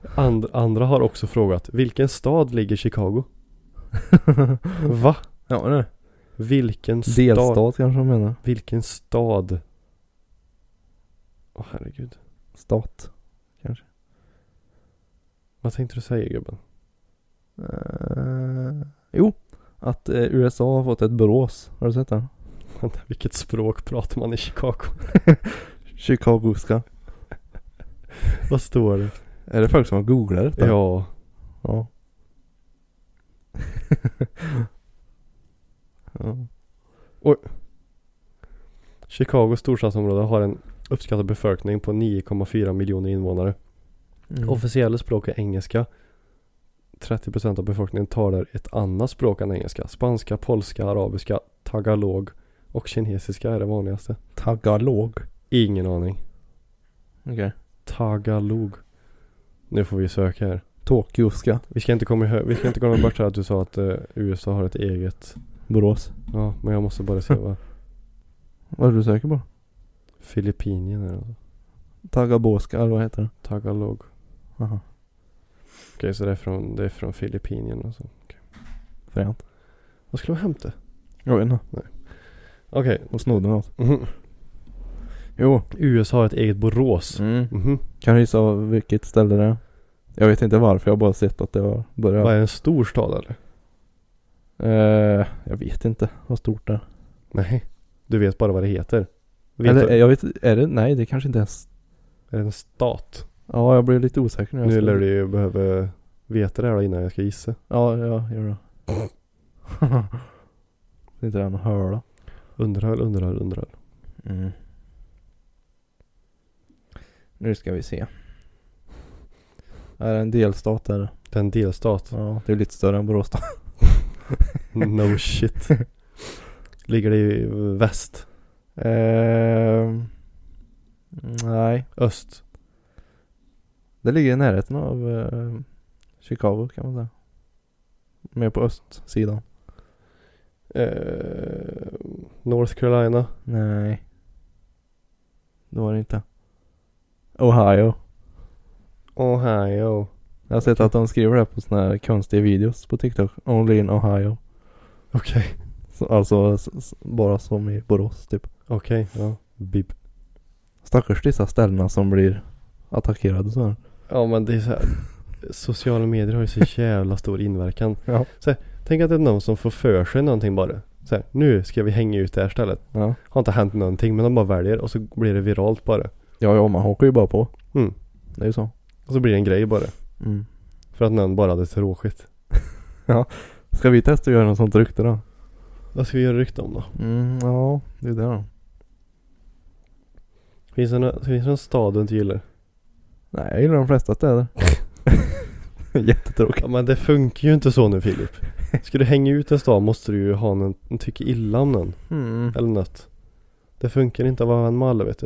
Andra har också frågat, vilken stad ligger Chicago? Va? Ja, det. Vilken Delstat kanske de menar. Vilken stad? Åh herregud. Stat, kanske. Vad tänkte du säga, gubben? Jo, att USA har fått ett Borås. Har du sett det? Vilket språk pratar man i Chicago? Chicagoska. Vad står det? Är det folk som har googlat det? Ja. Ja. Ja. Oj. Chicagos storstadsområde har en uppskattad befolkning på 9,4 miljoner invånare. Officiella språk är engelska. 30% av befolkningen talar ett annat språk än engelska. Spanska, polska, arabiska, tagalog och kinesiska är det vanligaste. Tagalog? Ingen aning. Okej. Tagalog. Nu får vi söka här. Tokyoska. Vi ska inte komma bort här att du sa att USA har ett eget Borås. Ja, men jag måste bara se vad. Vad är du säker på? Filippinien är det. Tagaboska, eller vad heter det? Tagalog. Aha. Okej, så det är från Filippinien och så. Okay. Fränt. Vad skulle de hämta? Jag vet inte. Nej. Okej. Och snodde något. Mm-hmm. Jo. USA har ett eget Borås. Mm-hmm. Kan du gissa vilket ställe det är? Jag vet inte varför, jag har bara sett att det var börjat. Vad är en stor stad eller? Jag vet inte vad stort det är. Nej, du vet bara vad det heter. Jag vet, är det? Nej, det kanske inte ens. Är det en stat? Ja, jag blir lite osäker nu. Nu lär du ju behöva veta det här innan jag ska gissa. Ja, gör det. Det är inte det att höra. Underhåll. Mm. Nu ska vi se. Är det en delstat där? Det är en delstat. Ja, det är lite större än Borås. No shit. Ligger det i väst? Nej. Öst? Det ligger i närheten av Chicago kan man säga. Mer på östsidan. North Carolina? Nej. Det var det inte. Ohio. Jag har sett att de skriver det på såna här konstiga videos på TikTok. Only in Ohio. Okej. Alltså bara som i Borås typ. Okej, ja. Bib. Stackars dessa ställena som blir attackerade så här. Ja, men det är så här. Sociala medier har ju så jävla stor inverkan. Ja. Så här, tänk att det är någon som får för sig någonting bara. Så här, nu ska vi hänga ut det här stället. Ja. Har inte hänt någonting, men de bara väljer och så blir det viralt bara. Ja, man hakar ju bara på. Mm. Det är ju så. Och så blir det en grej bara. Mm. För att någon bara hade tråkigt. Ja. Ska vi testa att göra något sånt rykte då? Vad ska vi göra rykte om då? Ja, det är det då. Finns det en stad du inte gillar? Nej, jag gillar de flesta städer. Jättetråkigt. Ja, men det funkar ju inte så nu, Filip. Ska du hänga ut en stad måste du ju ha någon tycker illa om någon. Eller något. Det funkar inte att vara en mal, vet du.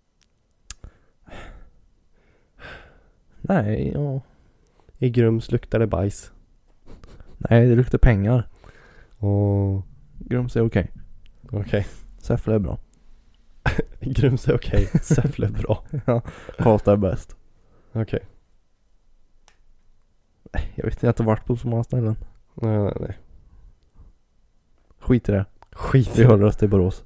Nej, ja. I Grums luktar det bajs. Nej, det luktar pengar. Grums är okej. Okej. Säffle är bra. Grums är okej. Säffle är bra. Ja, Karlstad är bäst. Okej. Jag vet inte, jag har inte varit på så många ställen. Nej. Skit i det. Vi håller oss till Borås.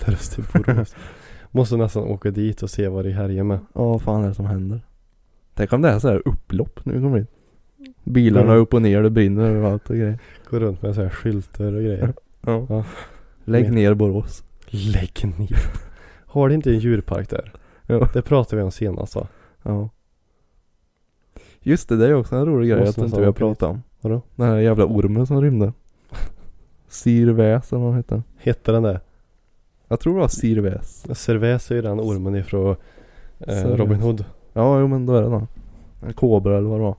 Måste nästan åka dit och se vad det härjar med. Ja, vad fan är det som händer? Tänk om det är så här upplopp nu kommer in. Bilarna upp och ner, det brinner och allt och grejer. Går runt med så här skyltar och grejer. Ja. Lägg ner Borås. Lägg ner. Har det inte en djurpark där? Ja. Det pratade vi om senast, va? Ja. Just det, det är också en rolig grej att inte vi har pratat om. Vadå? Den här jävla ormen som rymde. Sirväs eller vad heter. Hette den det? Jag tror det var Sirväs. Sirväs är ju den ormen ifrån Robin Hood. Ja, jo, men då är det då. En kobra eller vad det var.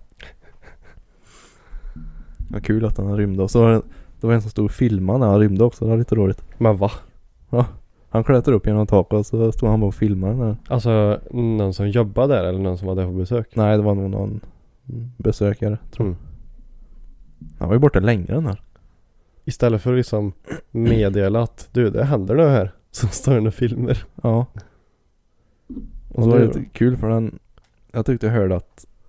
Ja, kul att han rymde. Och så var det var en som stod och filmade när han rymde också. Det var lite roligt. Men va? Ja. Han klättrade upp genom taket och så stod han bara och filmade där. Alltså någon som jobbade där eller någon som var där på besök? Nej, det var nog någon besökare, tror jag. Han var ju borta längre än här. Istället för att liksom meddela att du, det händer nu här. Så står den och filmer. Ja. Och så var det lite kul för jag tyckte jag hörde att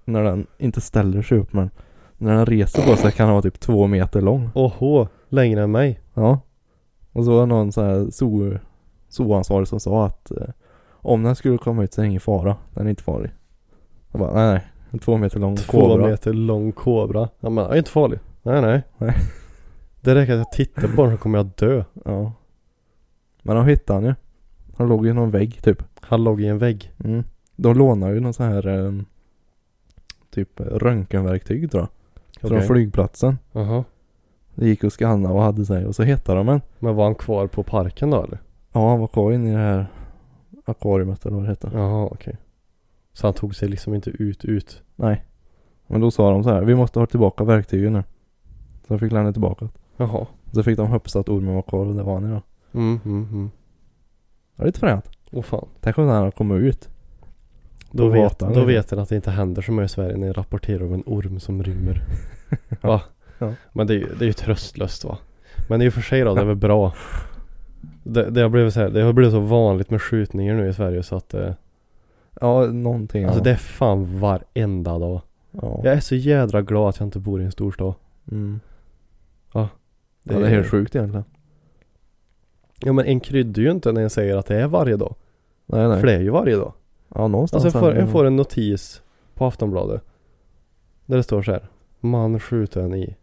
när den inte ställer sig upp, men när den reser på sig kan den vara typ 2 meter lång. Åhå, längre än mig. Ja. Och så var någon så här zooansvarig som sa att om den skulle komma ut så är det ingen fara. Den är inte farlig. Jag bara, nej. En 2 meter lång 2 kobra. meter lång kobra. Ja, men det är inte farlig. Nej. Det räcker att jag tittar på den så kommer jag dö. Ja. Men de hittade han ju. Han låg i någon vägg typ. Han låg i en vägg. Mm. De lånar ju någon så här typ röntgenverktyg tror jag. Från flygplatsen. Jaha. Det gick och skannade och hade sig. Och så hittade de en. Men var han kvar på parken då eller? Ja, han var kvar inne i det här akvariumet eller vad det heter. Jaha, okej. Så han tog sig liksom inte ut? Nej. Men då sa de så här, vi måste ha tillbaka verktygen nu. Så fick lämna tillbaka. Jaha. Så fick de hoppas att ormen var kvar och det var han idag. Det är lite fränt. Fan. Tänk om han kommer ut. Då vet den att det inte händer så mycket i Sverige när jag rapporterar om en orm som rymmer. Va? Ja. Men det är ju tröstlöst va. Men i och för sig då, det är väl bra. Det har blivit så vanligt med skjutningar nu i Sverige så att ja, någonting. Alltså det är fan varenda dag. Ja. Jag är så jädra glad att jag inte bor i en storstad. Ja. Det är helt sjukt egentligen. Ja, men en kryddar ju inte när jag säger att det är varje dag. Nej. För det är ju varje dag. Ja, någonstans. Alltså jag får en notis på Aftonbladet. Där det står så här. Man skjuten i.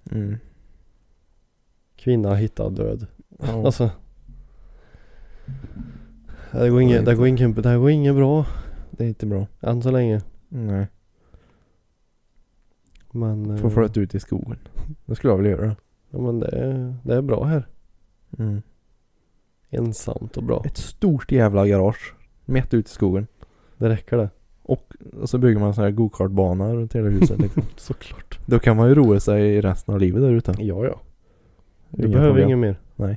Kvinna hittad död. Ja. Alltså. Det går inget bra. Det är inte bra. Än så länge. Nej. Men får flytta ut i skogen. Det skulle jag vilja göra. Ja, men det är bra här. Ensamt och bra. Ett stort jävla garage. Mitt ut i skogen. Det räcker det. Och så bygger man så här go-kartbana runt hela huset liksom. Såklart. Då kan man ju roa sig i resten av livet där ute. Ja. Du behöver inget mer. Nej.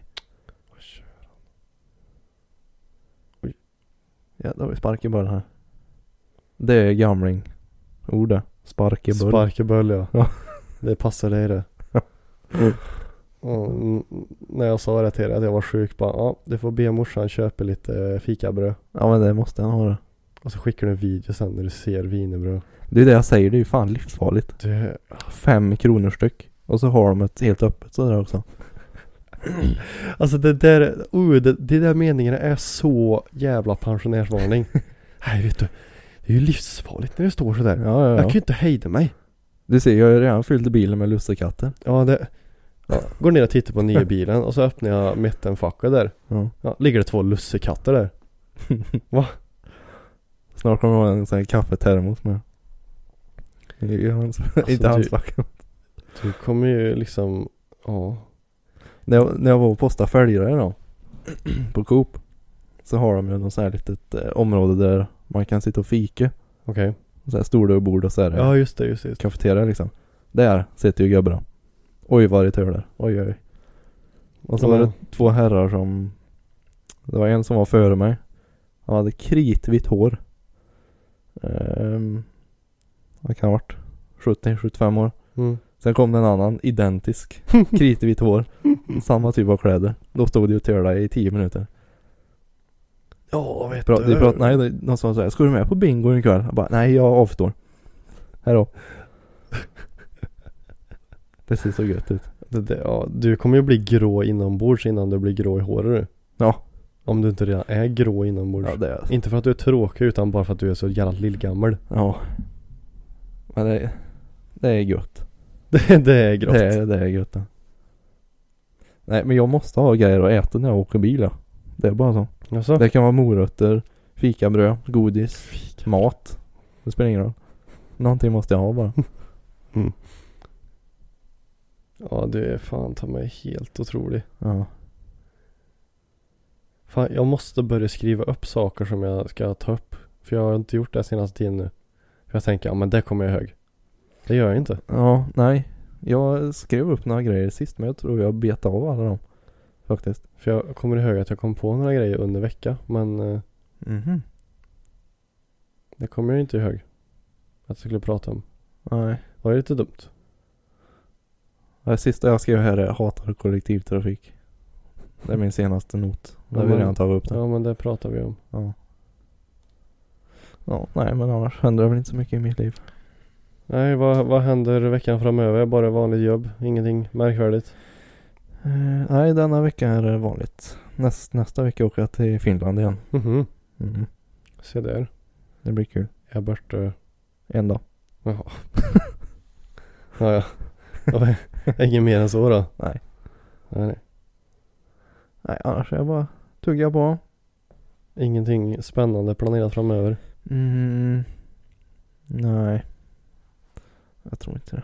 Oj. Ja, då har vi sparkebull här. Det är gamling. Ordet. Sparkebull. Sparkebull, ja. Det passar dig det. Och när jag sa det till dig att jag var sjuk, bara, ja, du får be morsan köpa lite fikabröd. Ja, men det måste han ha det. Och så skickar du en video sen när du ser wienerbröd. Det är det jag säger, det är ju fan livsfarligt. 5 kronor styck. Och så har de ett helt öppet så där också. Alltså det där meningarna är så jävla pensionärsvarning. Nej, vet du, det är ju livsfarligt när det står så där. Ja. Jag kan ju inte hejda mig. Du ser, jag har redan fyllt bilen med lussekatter. Ja, går ner och tittar på nya bilen och så öppnar jag mittenfacka där. Ja, ligger det 2 lussekatter där. Va? Snart kommer det vara en sån här kaffetermos med. Alltså, inte handskfack. Du kommer ju liksom, ja. När jag var och postade följare då på Coop, så har de ju något så här litet område där man kan sitta och fika. Okej. Så här stolar och bord och så här. Ja, just det. Kafeteria liksom. Där sitter ju gubbar. Oj, vad det tur där. Oj. Och så var det 2 herrar som... Det var en som var före mig. Han hade kritvitt hår. Vad kan ha varit? 70-75 år. Sen kom det en annan, identisk. Kritvitt hår. Samma typ av kläder. Då stod det och törde i 10 minuter. Ja, vet du. De sa så här, ska du med på bingo en kväll? Jag bara, nej, jag avstår. Här då. Det ser så gött ut. Du kommer ju bli grå inombords innan du blir grå i håret. Ja. Om du inte redan är grå inombords. Ja, det är. Inte för att du är tråkig utan bara för att du är så jävla lillgammal. Ja. Men det är gött. Det är gott. Det är gött. Ja. Nej, men jag måste ha grejer att äta när jag åker bil. Ja. Det är bara så. Jaså? Det kan vara morötter, fikabröd, godis, mat. Det spelar ingen roll. Någonting måste jag ha bara. Ja, du är fan ta mig helt otrolig. Ja. Fan, jag måste börja skriva upp saker som jag ska ta upp. För jag har inte gjort det senaste tiden nu. För jag tänker, ja men det kommer jag ihåg. Det gör jag inte. Ja, nej. Jag skrev upp några grejer sist, men jag tror jag betade av alla dem. Faktiskt. För jag kommer ihåg att jag kom på några grejer under vecka. Men det kommer jag inte ihåg att jag skulle prata om. Nej. Det var lite dumt. Det sista jag skrev här är hatar kollektivtrafik. Det är min senaste not. Det har vi redan tagit upp det. Ja, men det pratar vi om. Ja. Ja, nej, men annars händer det väl inte så mycket i mitt liv. Nej, vad händer veckan framöver? Bara vanligt jobb? Ingenting märkvärdigt? Nej, denna vecka är det vanligt. Nästa vecka åker jag till Finland igen. Se där. Det blir kul. Jag är borta en dag. Jaha. Ja. Ingen mer än så då? Nej. Nej, annars är jag bara tugga på. Ingenting spännande planerat framöver? Nej. Jag tror inte det.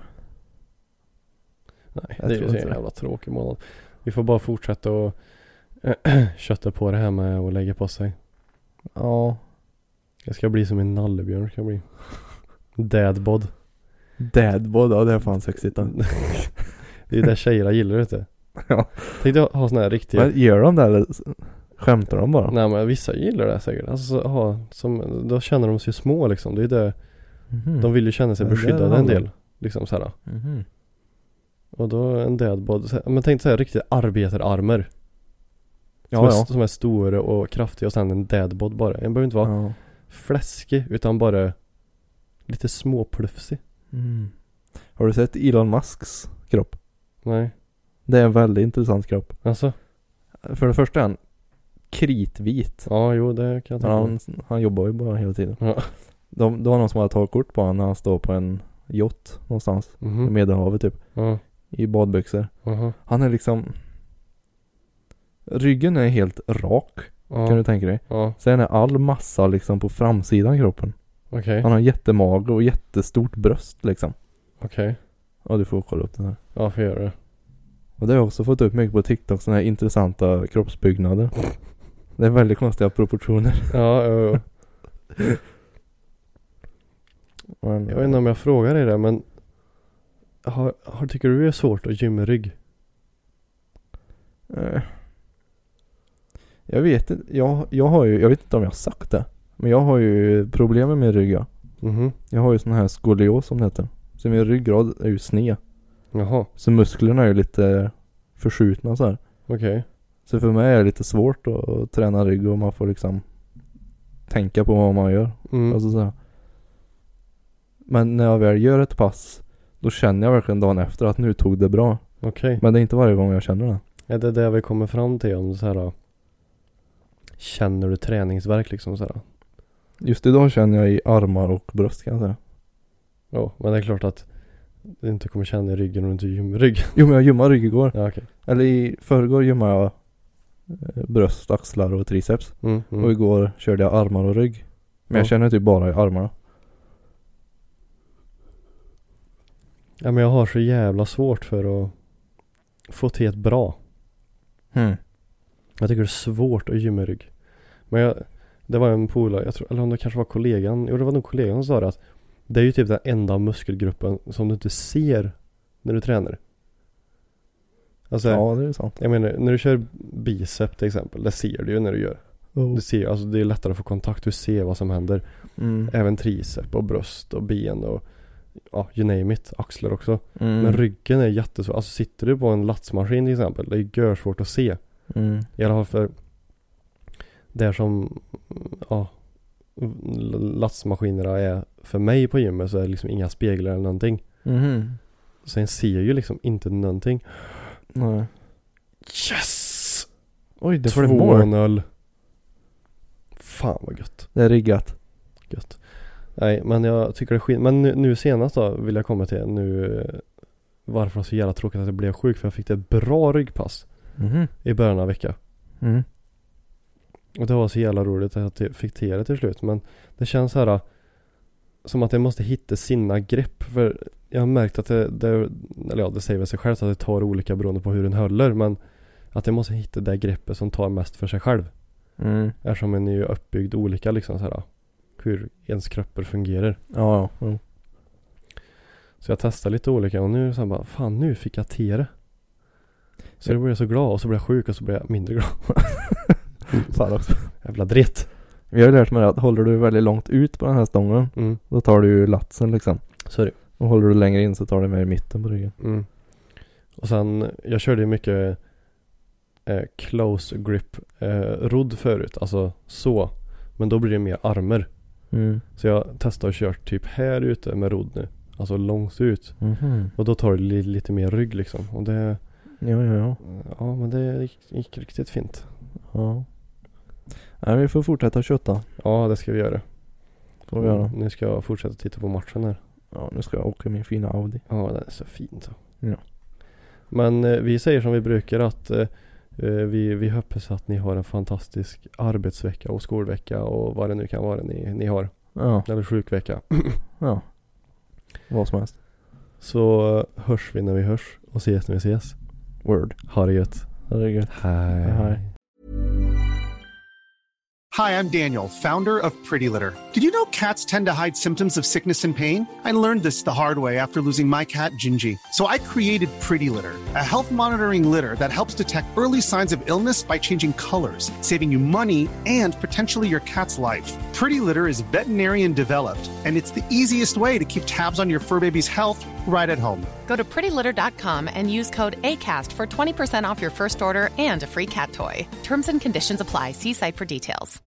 Nej, det är ju en jävla tråkig månad. Vi får bara fortsätta och kötta på det här med att lägga på sig. Ja. Jag ska bli som en nallebjörn, ska jag bli. Dadbod. Dadbod, ja, det är fan sexigt. Det är det tjejerna gillar, vet du. Ja. Tänkte jag ha såna här riktiga... Men gör de det eller skämtar de bara? Nej, men vissa gillar det säkert. Alltså, då känner de sig små liksom. Det är det. De vill ju känna sig beskyddade en del. Liksom så här. Och då en dadbod. Men tänk så här riktigt arbetararmar. Som är stora och kraftiga. Och sen en dadbod bara. Den behöver inte vara fläskig, utan bara lite småplufsig. Har du sett Elon Musks kropp? Nej. Det är en väldigt intressant kropp. Alltså? För det första är han kritvit. Ja, jo, det kan jag tänka. Han jobbar ju bara hela tiden. Ja. Det var någon som hade tagit kort på honom när han står på en yacht någonstans i Medelhavet typ. I badbyxor. Han är liksom... Ryggen är helt rak. Kan du tänka dig? Sen är all massa liksom på framsidan kroppen. Okay. Han har jättemage och jättestort bröst liksom. Okej. Ja, du får kolla upp den här. Ja, får göra det. Och det har jag också fått upp mycket på TikTok, såna här intressanta kroppsbyggnader. Det är väldigt konstiga proportioner. Ja. Men, jag vet inte om jag frågar dig det, men tycker du det är svårt att gymma rygg? Jag vet inte. Jag vet inte om jag har sagt det. Men jag har ju problem med min rygg. Jag har ju sån här skolios som det heter. Så min ryggrad är ju sned. Jaha. Så musklerna är ju lite förskjutna så här. Okej. Så för mig är det lite svårt att träna rygg, och man får liksom tänka på vad man gör. Alltså så här. Men när jag väl gör ett pass, då känner jag verkligen dagen efter att nu tog det bra. Okej. Men det är inte varje gång jag känner det. Är det det vi kommer fram till om så här? Känner du träningsvärk liksom så här? Just idag känner jag i armar och bröst, kan jag säga. Ja, men det är klart att du inte kommer känna i ryggen om du inte gymmar rygg. Jo, men jag gymmar rygg igår. Ja, okej. Eller i förrgår gymmar jag bröst, axlar och triceps. Och igår körde jag armar och rygg. Men jag känner typ bara i armarna. Ja, men jag har så jävla svårt för att få till ett bra. Jag tycker det är svårt att gymma rygg. Men det var en polare, jag tror, eller om det kanske var kollegan. Jo, det var nog kollegan som sa det, att det är ju typ den enda muskelgruppen som du inte ser när du tränar. Alltså, ja, det är sant. Jag menar, när du kör bicep till exempel, det ser du ju när du gör. Du ser, alltså det är lättare att få kontakt, du ser vad som händer. Även tricep och bröst och ben och you name it, axlar också. Men ryggen är jättesvår. Alltså sitter du på en latsmaskin till exempel, det är görsvårt att se. I alla fall för där som latsmaskinerna är för mig på gymmet, så är det liksom inga speglar eller någonting. Så en ser ju liksom inte någonting. Nej. Yes! Oj, det får det 2-0. Fan vad gött. Det är riggat. Gött. Nej, men jag tycker det är skit. Men nu senast då vill jag komma till varför det var så jävla tråkigt att jag blev sjuk. För jag fick ett bra ryggpass i början av veckan. Och det var så jävla roligt att jag fick till det till slut. Men det känns så här som att jag måste hitta sina grepp. För jag har märkt att det säger väl sig själv att det tar olika beroende på hur den håller. Men att jag måste hitta det greppet som tar mest för sig själv. Eftersom en är ju uppbyggd olika liksom så här. Hur ens kroppar fungerar. Ja. Så jag testade lite olika och nu så bara, fan nu fick jag till det. Så jag blev så glad och så blev jag sjuk och så blev jag mindre glad. Fan också. Jävla dritt. Vi har ju lärt mig att håller du väldigt långt ut på den här stången, då tar du ju latsen liksom. Så är det. Och håller du längre in så tar du med i mitten på ryggen. Och sen, jag körde ju mycket close grip rodd förut. Alltså så. Men då blir det mer armar. Så jag testade och kört typ här ute med rodd nu. Alltså långt ut. Och då tar det lite mer rygg liksom. Och det... Ja. Ja, men det gick riktigt fint. Ja. Nej, vi får fortsätta köta. Ja, det ska vi göra. Får vi göra. Nu ska jag fortsätta titta på matchen här. Ja, nu ska jag åka min fina Audi. Ja, den är så fin så. Ja. Men vi säger som vi brukar att vi hoppas att ni har en fantastisk arbetsvecka och skolvecka och vad det nu kan vara ni har. Ja. Eller sjukvecka. Ja. Vad som helst. Så hörs vi när vi hörs och ses när vi ses. Word. Ha det gött. Ha det gött. Hej. Hej. Hi, I'm Daniel, founder of Pretty Litter. Did you know cats tend to hide symptoms of sickness and pain? I learned this the hard way after losing my cat, Gingy. So I created Pretty Litter, a health monitoring litter that helps detect early signs of illness by changing colors, saving you money and potentially your cat's life. Pretty Litter is veterinarian developed, and it's the easiest way to keep tabs on your fur baby's health right at home. Go to prettylitter.com and use code ACAST for 20% off your first order and a free cat toy. Terms and conditions apply. See site for details.